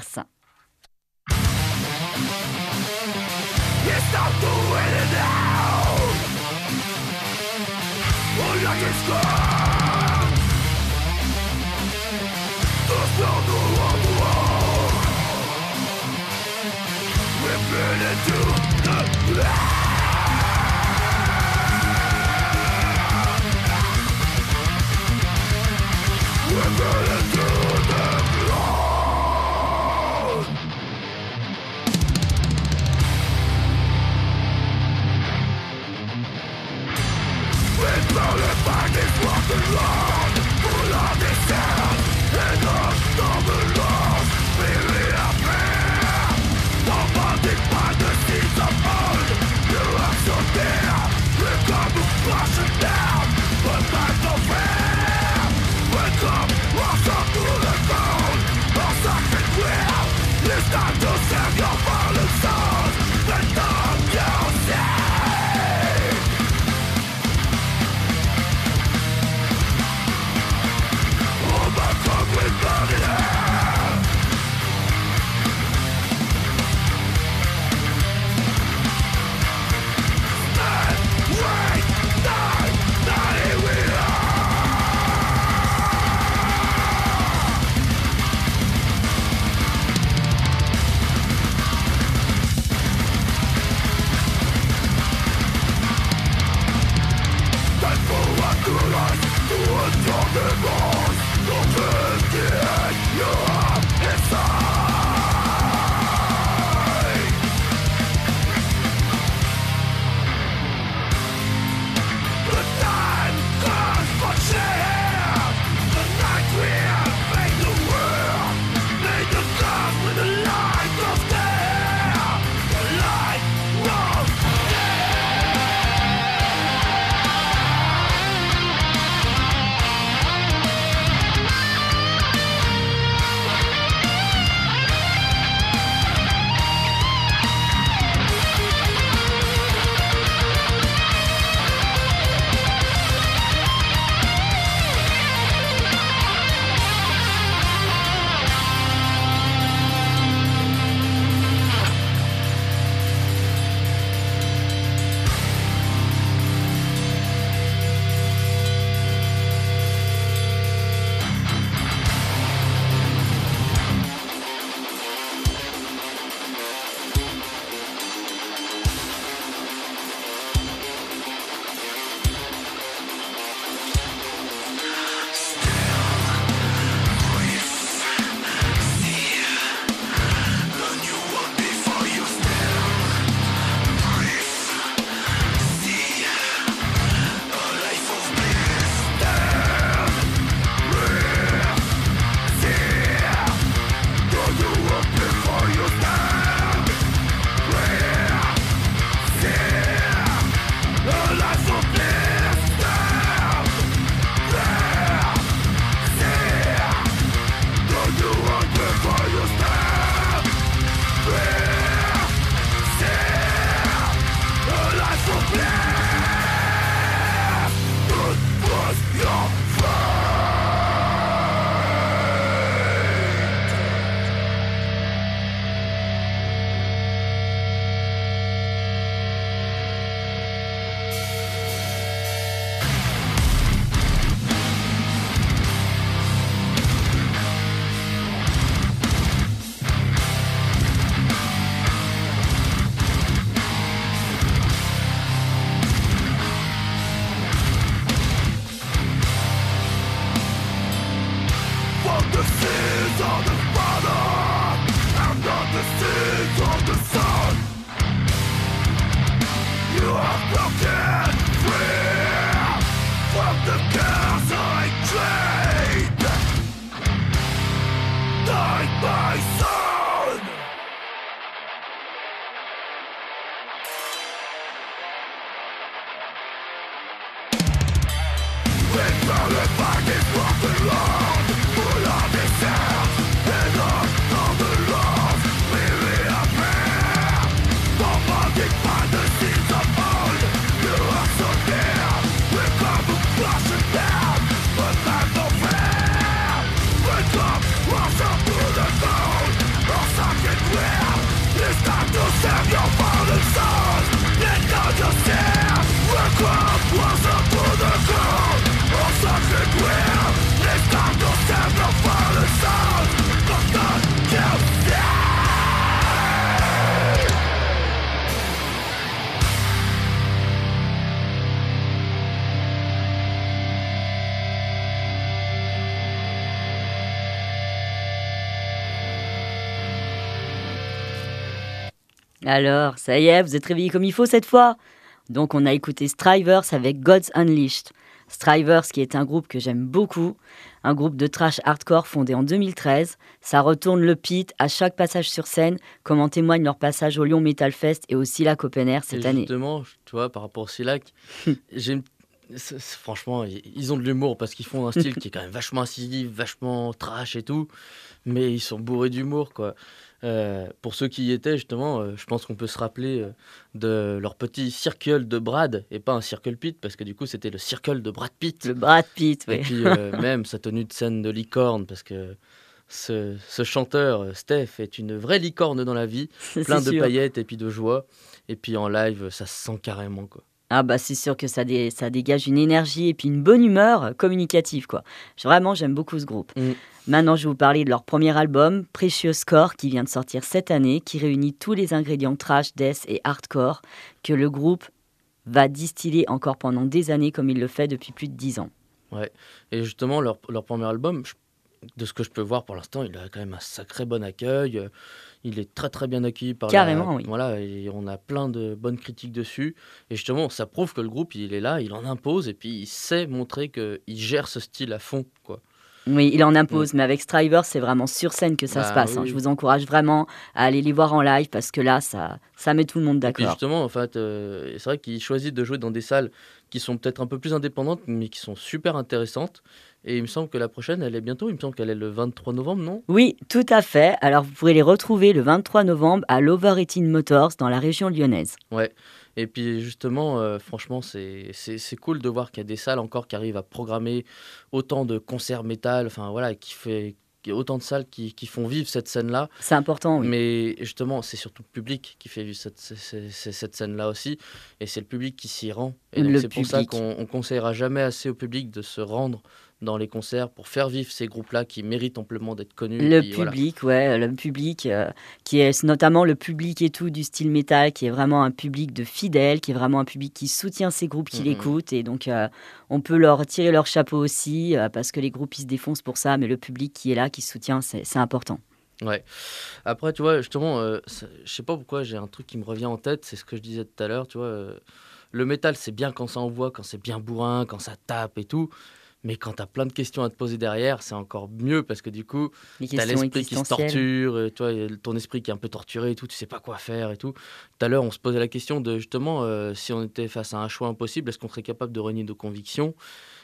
Alors, ça y est, vous êtes réveillés comme il faut cette fois? Donc on a écouté Strivers avec Gods Unleashed. Strivers qui est un groupe que j'aime beaucoup, un groupe de trash hardcore fondé en deux mille treize. Ça retourne le pit à chaque passage sur scène, comme en témoigne leur passage au Lyon Metal Fest et au Silac Open Air cette Et année. justement, tu vois, par rapport au Silac, j'ai une- c'est- c'est- franchement, i- ils ont de l'humour parce qu'ils font un style qui est quand même vachement incisif, vachement trash et tout, mais ils sont bourrés d'humour, quoi. Euh, pour ceux qui y étaient, justement, euh, je pense qu'on peut se rappeler euh, de leur petit circle de Brad, et pas un circle pit, parce que du coup, c'était le circle de Brad Pitt. Le Brad Pitt, Et oui. puis, euh, même sa tenue de scène de licorne, parce que ce, ce chanteur, euh, Steph, est une vraie licorne dans la vie, C'est plein de sûr. paillettes et puis de joie. Et puis en live, ça se sent carrément, quoi. Ah bah c'est sûr que ça, dé- ça dégage une énergie et puis une bonne humeur euh, communicative, quoi. Je- Vraiment, j'aime beaucoup ce groupe. Mm. Maintenant, je vais vous parler de leur premier album, Precious Core, qui vient de sortir cette année, qui réunit tous les ingrédients trash, death et hardcore que le groupe va distiller encore pendant des années comme il le fait depuis plus de dix ans. Ouais. Et justement, leur, leur premier album, je- de ce que je peux voir pour l'instant, il a quand même un sacré bon accueil. euh, Il est très très bien accueilli par Carrément, la... oui. Voilà, et on a plein de bonnes critiques dessus. Et justement, ça prouve que le groupe, il est là, il en impose, et puis il sait montrer qu'il gère ce style à fond, quoi. Oui, il en impose, mais avec Strivers, c'est vraiment sur scène que ça Bah se passe, hein. oui. Je vous encourage vraiment à aller les voir en live parce que là, ça, ça met tout le monde Et puis d'accord. justement, en fait, euh, c'est vrai qu'ils choisissent de jouer dans des salles qui sont peut-être un peu plus indépendantes, mais qui sont super intéressantes. Et il me semble que la prochaine, elle est bientôt. Il me semble qu'elle est le vingt-trois novembre, non? Oui, tout à fait. Alors, vous pourrez les retrouver le vingt-trois novembre à l'Over-Eighteen Motors dans la région lyonnaise. Ouais. Et puis justement, euh, franchement, c'est, c'est, c'est cool de voir qu'il y a des salles encore qui arrivent à programmer autant de concerts métal, enfin voilà, qui fait qu'il y a autant de salles qui, qui font vivre cette scène-là. C'est important, oui. Mais justement, c'est surtout le public qui fait vivre cette, cette, cette- cette scène-là aussi. Et c'est le public qui s'y rend. Et donc Le c'est pour ça public. qu'on on conseillera jamais assez au public de se rendre dans les concerts pour faire vivre ces groupes-là qui méritent amplement d'être connus. Et Le puis, voilà. public, ouais, le public euh, qui est notamment le public et tout du style métal, qui est vraiment un public de fidèles, qui est vraiment un public qui soutient ces groupes, qui Mhm. l'écoutent. Et donc, euh, on peut leur tirer leur chapeau aussi, euh, parce que les groupes, ils se défoncent pour ça, mais le public qui est là, qui soutient, c'est c'est important. Ouais. Après, tu vois, justement, euh, ça- je sais pas pourquoi j'ai un truc qui me revient en tête, c'est ce que je disais tout à l'heure, tu vois. euh, le métal, c'est bien quand ça envoie, quand c'est bien bourrin, quand ça tape et tout. Mais quand t'as plein de questions à te poser derrière, c'est encore mieux parce que du coup, Les t'as questions l'esprit qui se existentielles. torture, et, tu vois, et ton esprit qui est un peu torturé et tout, tu sais pas quoi faire et tout. Tout à l'heure, on se posait la question de justement, euh, si on était face à un choix impossible, est-ce qu'on serait capable de renier nos convictions?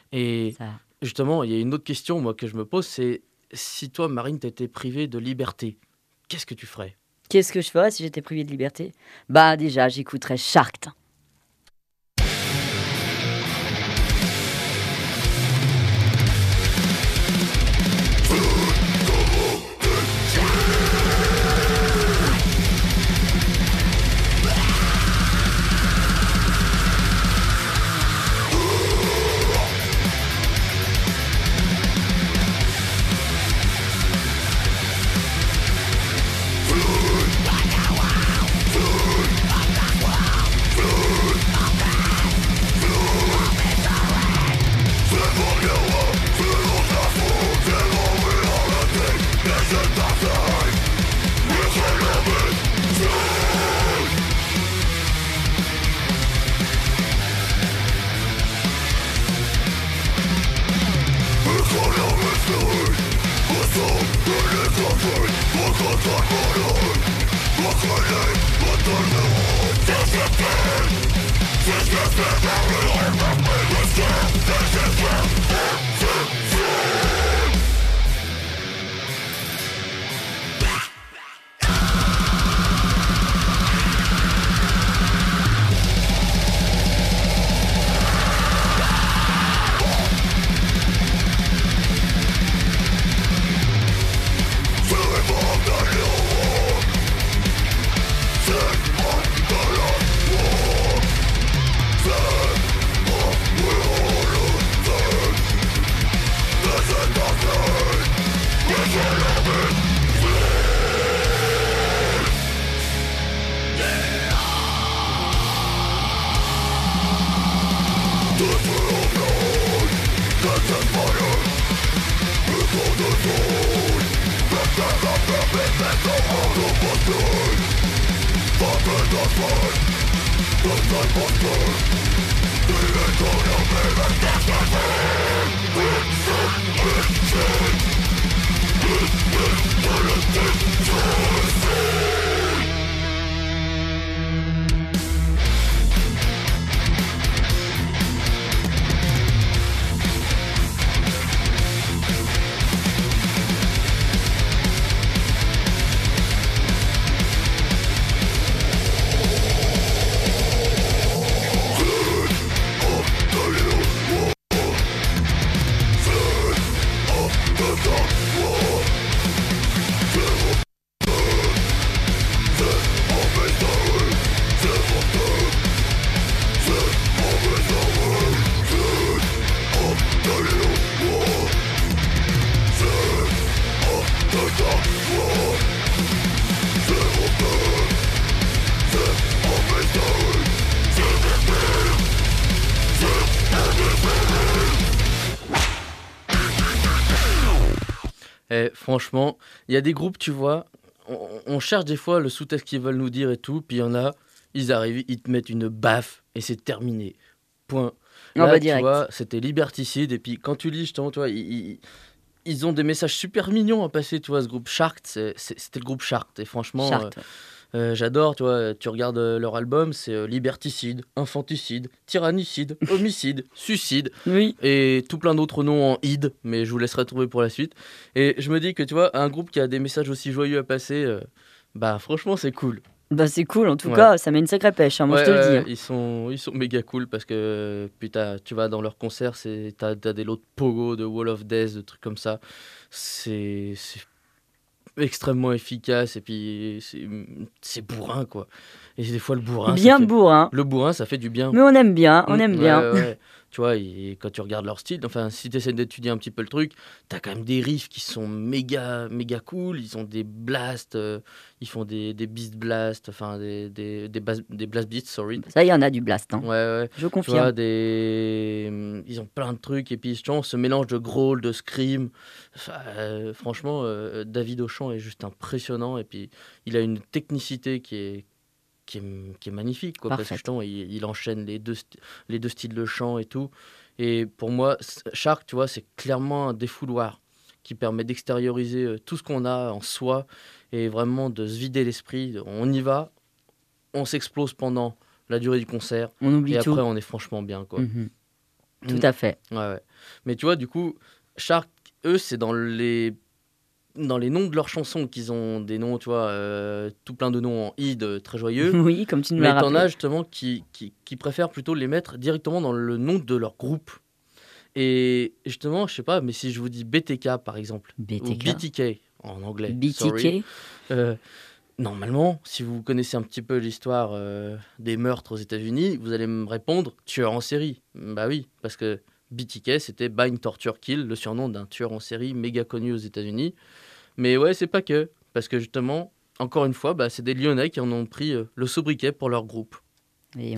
Et Ça. justement, il y a une autre question, moi, que je me pose, c'est si toi, Marine, t'étais privée de liberté, qu'est-ce que tu ferais? Qu'est-ce que je ferais si j'étais privée de liberté? Bah déjà, j'écouterais Shark Tank. This is Eh, franchement, il y a des groupes, tu vois, on, on cherche des fois le sous-texte qu'ils veulent nous dire et tout, puis il y en a, ils arrivent, ils te mettent une baffe et c'est terminé. Point. On Là, va tu direct. vois, c'était Liberticide, et puis quand tu lis, justement, tu vois, ils, ils- ils ont des messages super mignons à passer, tu vois, ce groupe Shark, c'est- c'est- c'était le groupe Shark, et franchement, euh, Charte. euh, j'adore, tu vois, tu regardes euh, leur album, c'est euh, Liberticide, Infanticide, Tyrannicide, Homicide, Suicide, Oui. et tout plein d'autres noms en id, mais je vous laisserai trouver pour la suite. Et je me dis que, tu vois, un groupe qui a des messages aussi joyeux à passer, euh, bah franchement, c'est cool. Bah, c'est cool, en tout Ouais. cas, ça met une sacrée pêche, hein, moi Ouais, je te le dis. ouais, hein. ils sont, ils sont méga cool parce que putain, tu vas dans leurs concerts, c'est, t'as, t'as des lots de pogo, de Wall of Death, de trucs comme ça. C'est, c'est extrêmement efficace et puis c'est, c'est bourrin quoi. Et des fois le bourrin, ça Bien fait, bourrin. le bourrin, ça fait du bien. Mais on aime bien, on Mm, aime ouais, bien. ouais, ouais. Tu vois, et quand tu regardes leur style, enfin, si tu essaies d'étudier un petit peu le truc, t'as quand même des riffs qui sont méga, méga cool. Ils ont des blasts, euh, ils font des, des beast blasts, enfin, des, des, des, bass- des blast beats, sorry. Ça y en a du blast, hein. Ouais, ouais. Je Tu vois, confirme. des... hum, ils ont plein de trucs. Et puis, justement, ce mélange de growl, de scream. Enfin, euh, franchement, euh, David Auchan est juste impressionnant. Et puis, il a une technicité qui est, qui est, qui est magnifique. Quoi, parce que, Parfaite. justement, il, il enchaîne les deux, st- les deux styles de chant et tout. Et pour moi, c- Shark, tu vois, c'est clairement un défouloir qui permet d'extérioriser euh, tout ce qu'on a en soi et vraiment de se vider l'esprit. On y va, on s'explose pendant la durée du concert. On oublie Et tout. après, on est franchement bien, quoi. Mhm. Tout Mm. à fait. Ouais, ouais. Mais tu vois, du coup, Shark, eux, c'est dans les dans les noms de leurs chansons qu'ils ont des noms, tu vois, euh, tout plein de noms en id, euh, très joyeux. Oui, comme tu nous Mais l'as t'en rappelé. as justement qui, qui, qui préfèrent plutôt les mettre directement dans le nom de leur groupe. Et justement, je sais pas, mais si je vous dis B T K par exemple, ou B T K. B T K en anglais, sorry, B T K. euh, normalement, si vous connaissez un petit peu l'histoire euh, des meurtres aux États-Unis, vous allez me répondre tueur en série. Bah oui, parce que B T K c'était Bind Torture Kill, le surnom d'un tueur en série méga connu aux États-Unis. Mais ouais, c'est pas que, parce que justement, encore une fois, bah, c'est des Lyonnais qui en ont pris euh, le sobriquet pour leur groupe. Et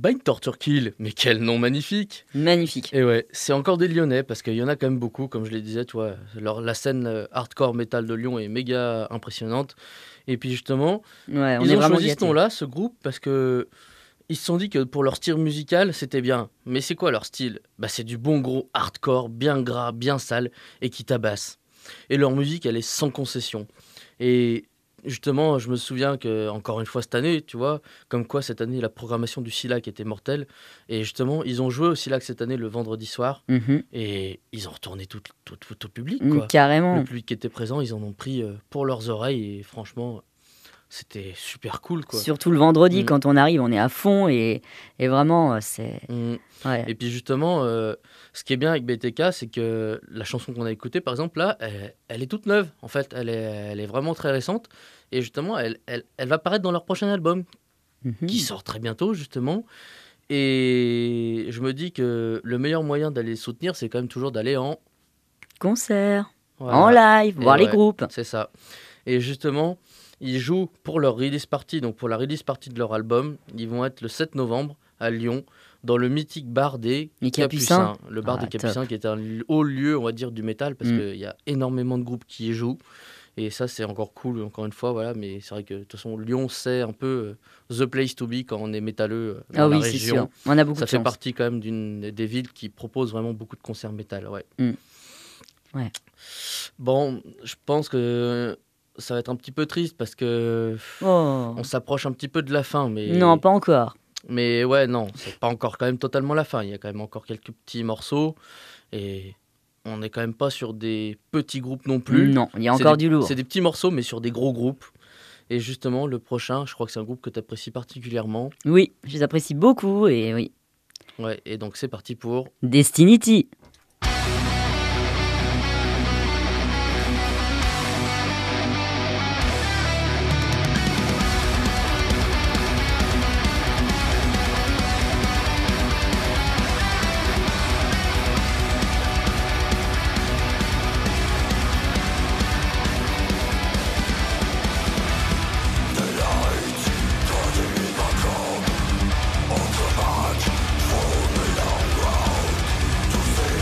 Bind Torture Kill, mais quel nom magnifique! Magnifique. Et ouais, c'est encore des Lyonnais, parce qu'il y en a quand même beaucoup, comme je le disais, tu vois. leur- la scène euh, hardcore metal de Lyon est méga impressionnante. Et puis justement, Ouais, on ils est ont vraiment choisi ce gâtés. nom-là, ce groupe, parce que ils se sont dit que pour leur style musical, c'était bien. Mais c'est quoi leur style? Bah, c'est du bon gros hardcore, bien gras, bien sale, et qui tabasse. Et leur musique, elle est sans concession. Et justement, je me souviens que, encore une fois cette année, tu vois, comme quoi cette année, la programmation du Silac était mortelle. Et justement, ils ont joué au Silac cette année le vendredi soir. Mhm. Et ils ont retourné tout, tout, tout, tout le public, Mm, quoi. Le carrément. public qui était présent, ils en ont pris euh, pour leurs oreilles. Et franchement, c'était super cool, quoi. Surtout le vendredi, Mm. quand on arrive, on est à fond et, et vraiment, euh, c'est. Mm. Ouais. Et puis justement, euh, ce qui est bien avec B T K, c'est que la chanson qu'on a écoutée, par exemple, là, elle, elle est toute neuve, en fait. Elle est, elle est vraiment très récente. Et justement, elle, elle, elle va paraître dans leur prochain album, Mhm. qui sort très bientôt, justement. Et je me dis que le meilleur moyen d'aller les soutenir, c'est quand même toujours d'aller en... Concert, Voilà. en live, Et voir les ouais, groupes. C'est ça. Et justement, ils jouent pour leur release party, donc pour la release party de leur album. Ils vont être le sept novembre à Lyon, dans le mythique bar des Les Capucins. Le bar Ah, des Capucins, qui est un li- haut lieu, on va dire, du métal, parce Mm. qu'il y a énormément de groupes qui y jouent. Et ça, c'est encore cool, encore une fois, voilà. Mais c'est vrai que, de toute façon, Lyon, c'est un peu euh, the place to be quand on est métalleux euh, dans Ah la oui, c'est région. sûr. On a beaucoup Ça de fait chance. partie quand même d'une des villes qui proposent vraiment beaucoup de concerts métal, ouais. Mm. Ouais. Bon, je pense que ça va être un petit peu triste parce que Oh. on s'approche un petit peu de la fin, mais Non, pas encore. mais ouais, non, c'est pas encore quand même totalement la fin. Il y a quand même encore quelques petits morceaux et on n'est quand même pas sur des petits groupes non plus. Non, il y a C'est encore des- du lourd. C'est des petits morceaux, mais sur des gros groupes. Et justement, le prochain, je crois que c'est un groupe que tu apprécies particulièrement. Oui, je les apprécie beaucoup et oui. Ouais, et donc c'est parti pour. Destinity. Automat from a long road to see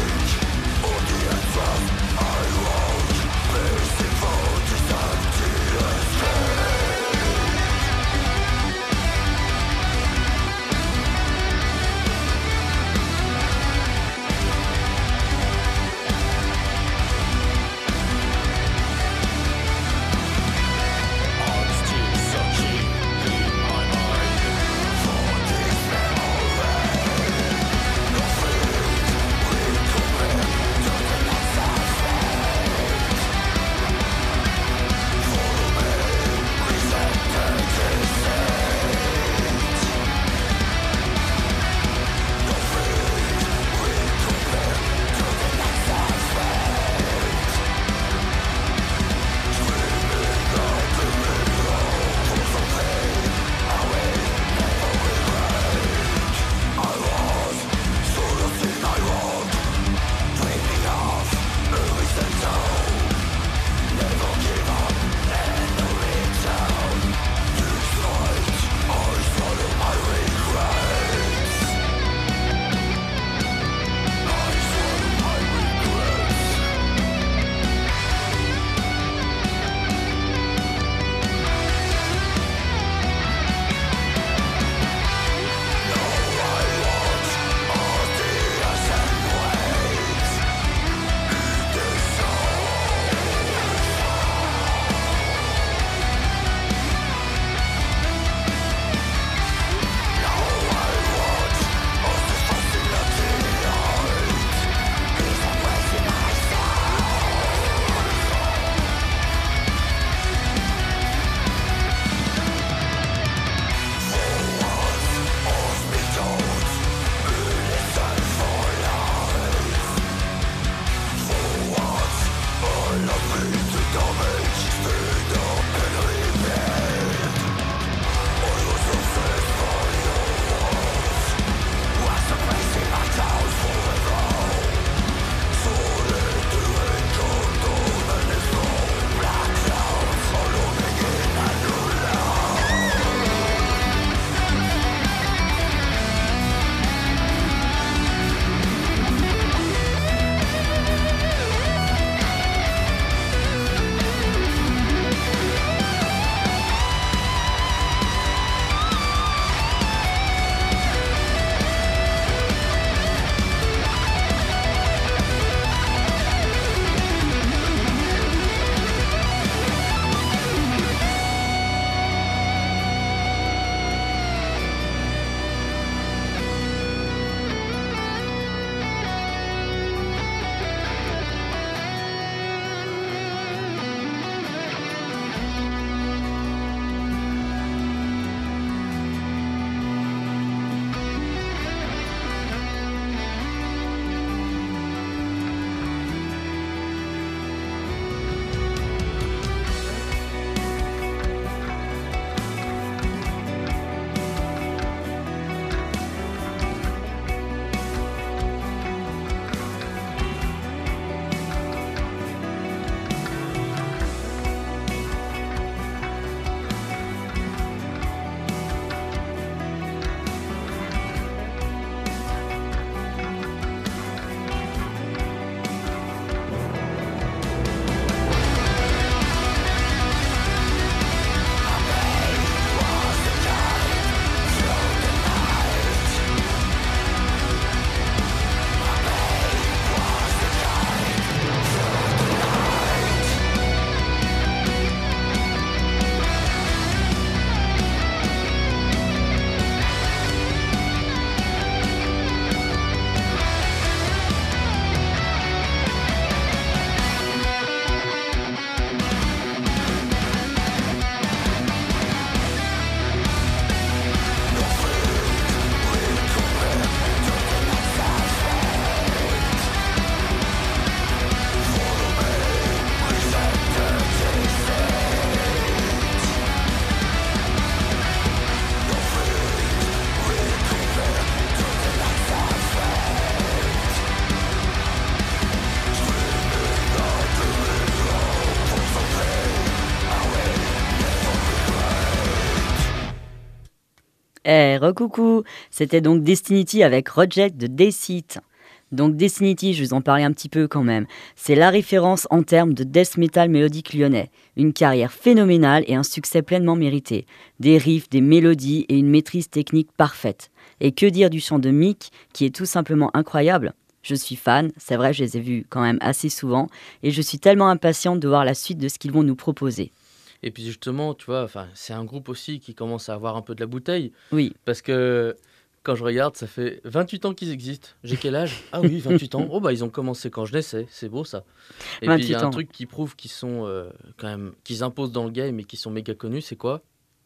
Eh, recoucou. C'était donc Destinity avec Reject de Deceit. Donc Destinity, je vous en parlais un petit peu quand même. C'est la référence en termes de death metal mélodique lyonnais. Une carrière phénoménale et un succès pleinement mérité. Des riffs, des mélodies et une maîtrise technique parfaite. Et que dire du chant de Mick, qui est tout simplement incroyable. Je suis fan, c'est vrai, je les ai vus quand même assez souvent, et je suis tellement impatiente de voir la suite de ce qu'ils vont nous proposer. Et puis justement, tu vois, enfin, c'est un groupe aussi qui commence à avoir un peu de la bouteille, Oui, parce que quand je regarde, ça fait vingt-huit ans qu'ils existent. J'ai quel âge? Ah oui, vingt-huit ans. Oh bah ils ont commencé quand je naissais, c'est beau ça. Et puis il y a vingt-huit un ans. truc qui prouve qu'ils sont euh, quand même, qu'ils imposent dans le game et qu'ils sont méga connus, c'est quoi?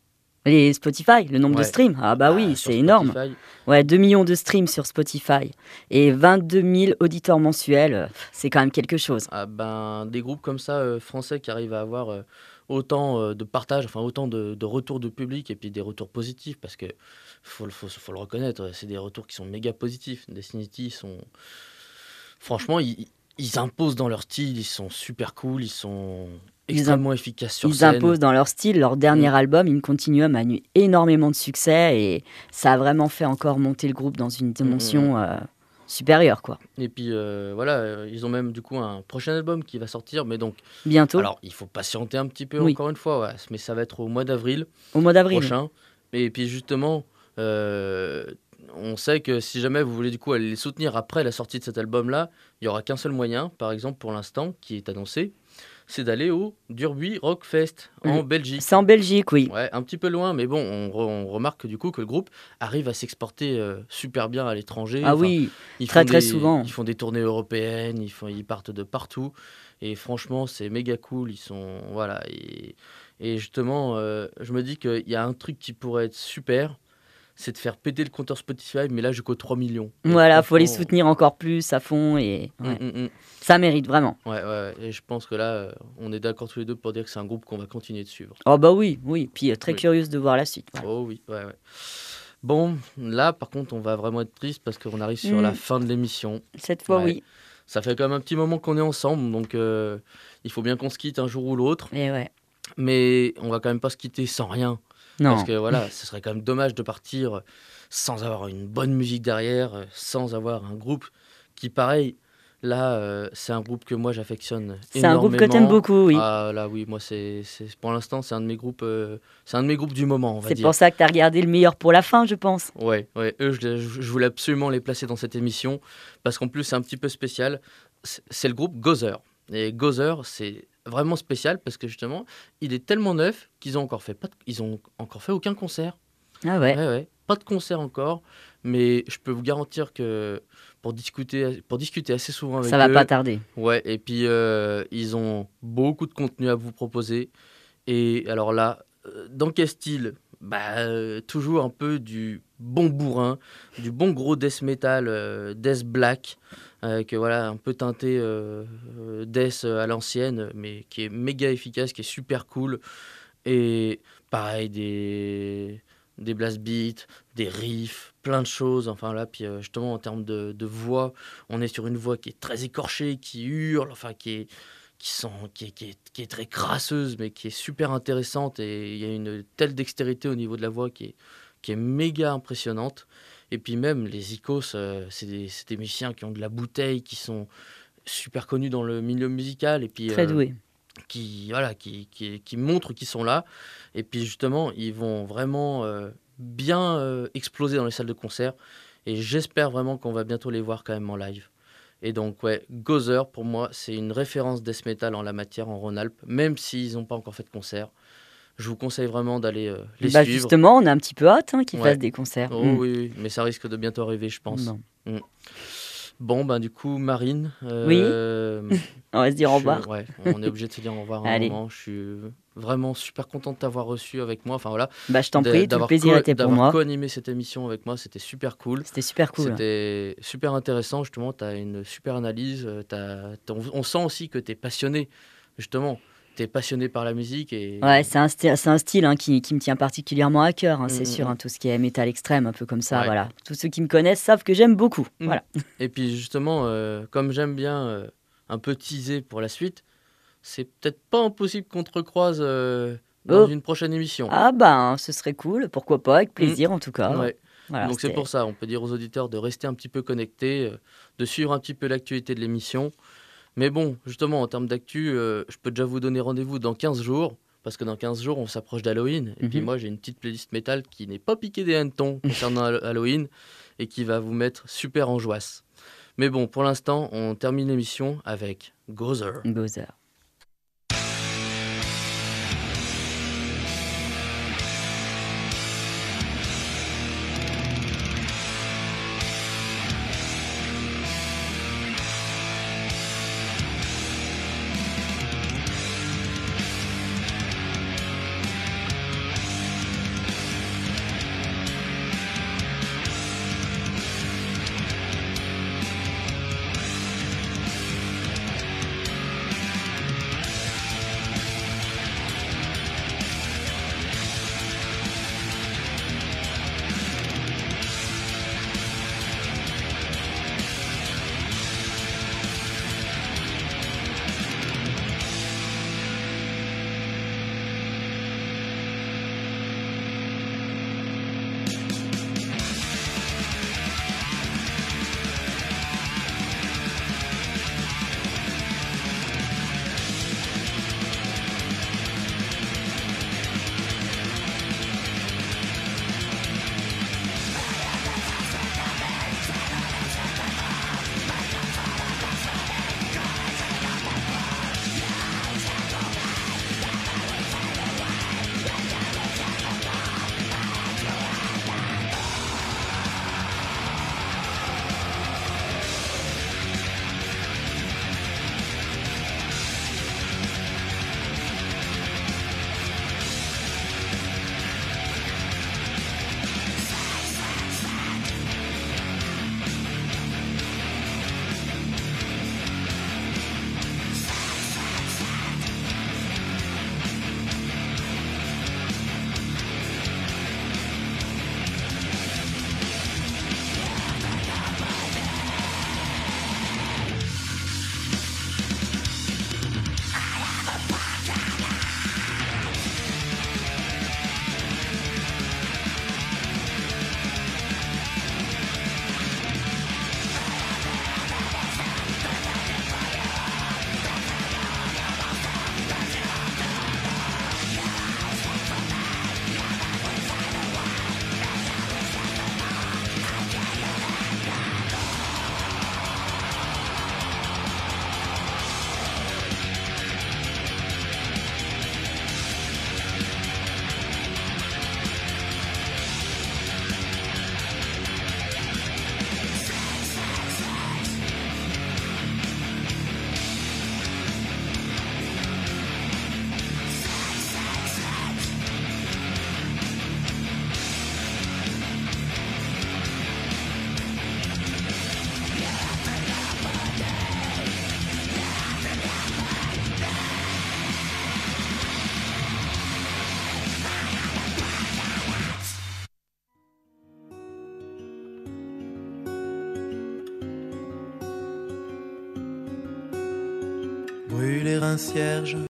Les Spotify, le nombre de Ouais, streams, ah bah bah oui, sur c'est énorme. Spotify. Ouais, deux millions de streams sur Spotify et vingt-deux mille auditeurs mensuels, euh, c'est quand même quelque chose. Ah ben, des groupes comme ça, euh, français, qui arrivent à avoir euh, autant euh, de partage, enfin autant de, de retours de public et puis des retours positifs, parce que faut, le- faut, faut le reconnaître, euh, c'est des retours qui sont méga positifs. Destiny ils sont, franchement, ils, ils imposent dans leur style, ils sont super cool, ils sont Ils, im- extrêmement efficaces sur ils scène. imposent dans leur style. Leur dernier Mm, album, In Continuum, a eu énormément de succès et ça a vraiment fait encore monter le groupe dans une mm, mm, mm. dimension euh, supérieure, quoi. Et puis euh, voilà, euh, ils ont même du coup un prochain album qui va sortir, mais donc, Bientôt, alors il faut patienter un petit peu oui, encore une fois, ouais, mais ça va être au mois d'avril. au mois d'avril. Prochain. Et puis justement, euh, on sait que si jamais vous voulez du coup aller les soutenir après la sortie de cet album-là, il n'y aura qu'un seul moyen, par exemple pour l'instant, qui est annoncé, c'est d'aller au Durbuy Rock Fest en Le- Belgique. C'est en Belgique, oui. Ouais, un petit peu loin, mais bon, on, re- on remarque du coup que le groupe arrive à s'exporter euh, super bien à l'étranger. Ah Enfin, oui, ils très font très des, souvent. ils font des tournées européennes, ils font, ils partent de partout. Et franchement, c'est méga cool. Ils sont, voilà. Et, et justement, euh, je me dis qu'il y a un truc qui pourrait être super, c'est de faire péter le compteur Spotify, mais là jusqu'aux trois millions. Et Voilà, faut les franchement, soutenir encore plus à fond et hum, ouais, hum, hum. ça mérite vraiment. Ouais, ouais, ouais. Et je pense que là, euh, on est d'accord tous les deux pour dire que c'est un groupe qu'on va continuer de suivre. Oh bah oui, oui. Puis euh, très Oui. curieuse de voir la suite. Voilà. Oh oui, ouais, ouais. Bon, là, par contre, on va vraiment être triste parce qu'on arrive sur la Hmm, fin de l'émission. cette fois, Ouais. oui. Ça fait quand même un petit moment qu'on est ensemble, donc euh, il faut bien qu'on se quitte un jour ou l'autre. Et ouais. Mais on va quand même pas se quitter sans rien. Parce Non. que voilà, ce serait quand même dommage de partir sans avoir une bonne musique derrière, euh, sans avoir un groupe qui, pareil, là, euh, c'est un groupe que moi j'affectionne C'est un groupe que t'aimes énormément. beaucoup, oui. Ah là, oui, moi, c'est, c'est, pour l'instant, c'est un de mes groupes, euh, c'est un de mes groupes du moment, on va C'est dire. pour ça que t'as regardé le meilleur pour la fin, je pense. Ouais, ouais, eux, je, je- je voulais absolument les placer dans cette émission parce qu'en plus, c'est un petit peu spécial. C'est c'est le groupe Gozer. Et Gozer, c'est vraiment spécial parce que justement, il est tellement neuf qu'ils ont encore fait pas de- ils ont encore fait aucun concert. Ah Ouais, ouais. ouais, pas de concert encore, mais je peux vous garantir que pour discuter, pour discuter assez souvent avec Ça va pas eux, tarder. ouais, et puis euh, ils ont beaucoup de contenu à vous proposer. Et alors là, euh, dans quel style? Bah, euh, toujours un peu du bon bourrin, du bon gros death metal, euh, death black, avec euh, voilà, un peu teinté euh, euh, death à l'ancienne, mais qui est méga efficace, qui est super cool. Et pareil, des, des blast beats, des riffs, plein de choses. Enfin là, puis euh, justement en termes de, de voix, on est sur une voix qui est très écorchée, qui hurle, enfin qui est, qui, sont, qui, est, qui, est, qui est très crasseuse, mais qui est super intéressante. Et il y a une telle dextérité au niveau de la voix qui est, qui est méga impressionnante. Et puis même les Icos, euh, c'est des, c'est des musiciens qui ont de la bouteille, qui sont super connus dans le milieu musical. Et puis Très euh, doué. qui, voilà, qui, qui, qui montrent qu'ils sont là. Et puis justement, ils vont vraiment euh, bien euh, exploser dans les salles de concert. Et j'espère vraiment qu'on va bientôt les voir quand même en live. Et donc, ouais, Gozer, pour moi, c'est une référence death metal en la matière en Rhône-Alpes, même s'ils n'ont pas encore fait de concert. Je vous conseille vraiment d'aller euh, les Bah suivre. justement, on a un petit peu hâte hein, qu'ils Ouais. fassent des concerts. Oh Hmm. oui, oui, mais ça risque de bientôt arriver, je pense. Bon. Mm. Bon, ben du coup, Marine, Oui, euh, on va se dire je au suis- revoir. ouais, on est obligé de se dire au revoir à un Allez, moment. Je suis vraiment super content de t'avoir reçu avec moi. Enfin voilà, bah je t'en d'a- prie, tout le d'avoir plaisir co- était pour d'avoir moi. co-animé cette émission avec moi, c'était super cool. C'était super cool. C'était super intéressant, justement. Tu as une super analyse. euh, t'as- t'as- on, on sent aussi que tu es passionné, justement. Tu es passionné par la musique et. Ouais, c'est un, sti- c'est un style hein, qui, qui me tient particulièrement à cœur, hein, Mm, c'est mm, sûr, mm. hein, tout ce qui est métal extrême, un peu comme ça, Ouais. voilà. Tous ceux qui me connaissent savent que j'aime beaucoup, Mm. voilà. Et puis justement, euh, comme j'aime bien euh, un peu teaser pour la suite, c'est peut-être pas impossible qu'on te recroise euh, dans Oh. une prochaine émission. Ah ben, ce serait cool, pourquoi pas, avec Mmh. plaisir en tout cas. Ouais. Voilà, Donc c'est c'était pour ça, on peut dire aux auditeurs de rester un petit peu connectés, euh, de suivre un petit peu l'actualité de l'émission. Mais bon, justement, en termes d'actu, euh, je peux déjà vous donner rendez-vous dans quinze jours, parce que dans quinze jours, on s'approche d'Halloween. Et puis Mhm. moi, j'ai une petite playlist métal qui n'est pas piquée des hannetons concernant Hall- Halloween et qui va vous mettre super en joisse. Mais bon, pour l'instant, on termine l'émission avec Gozer. Gozer. Brûler un cierge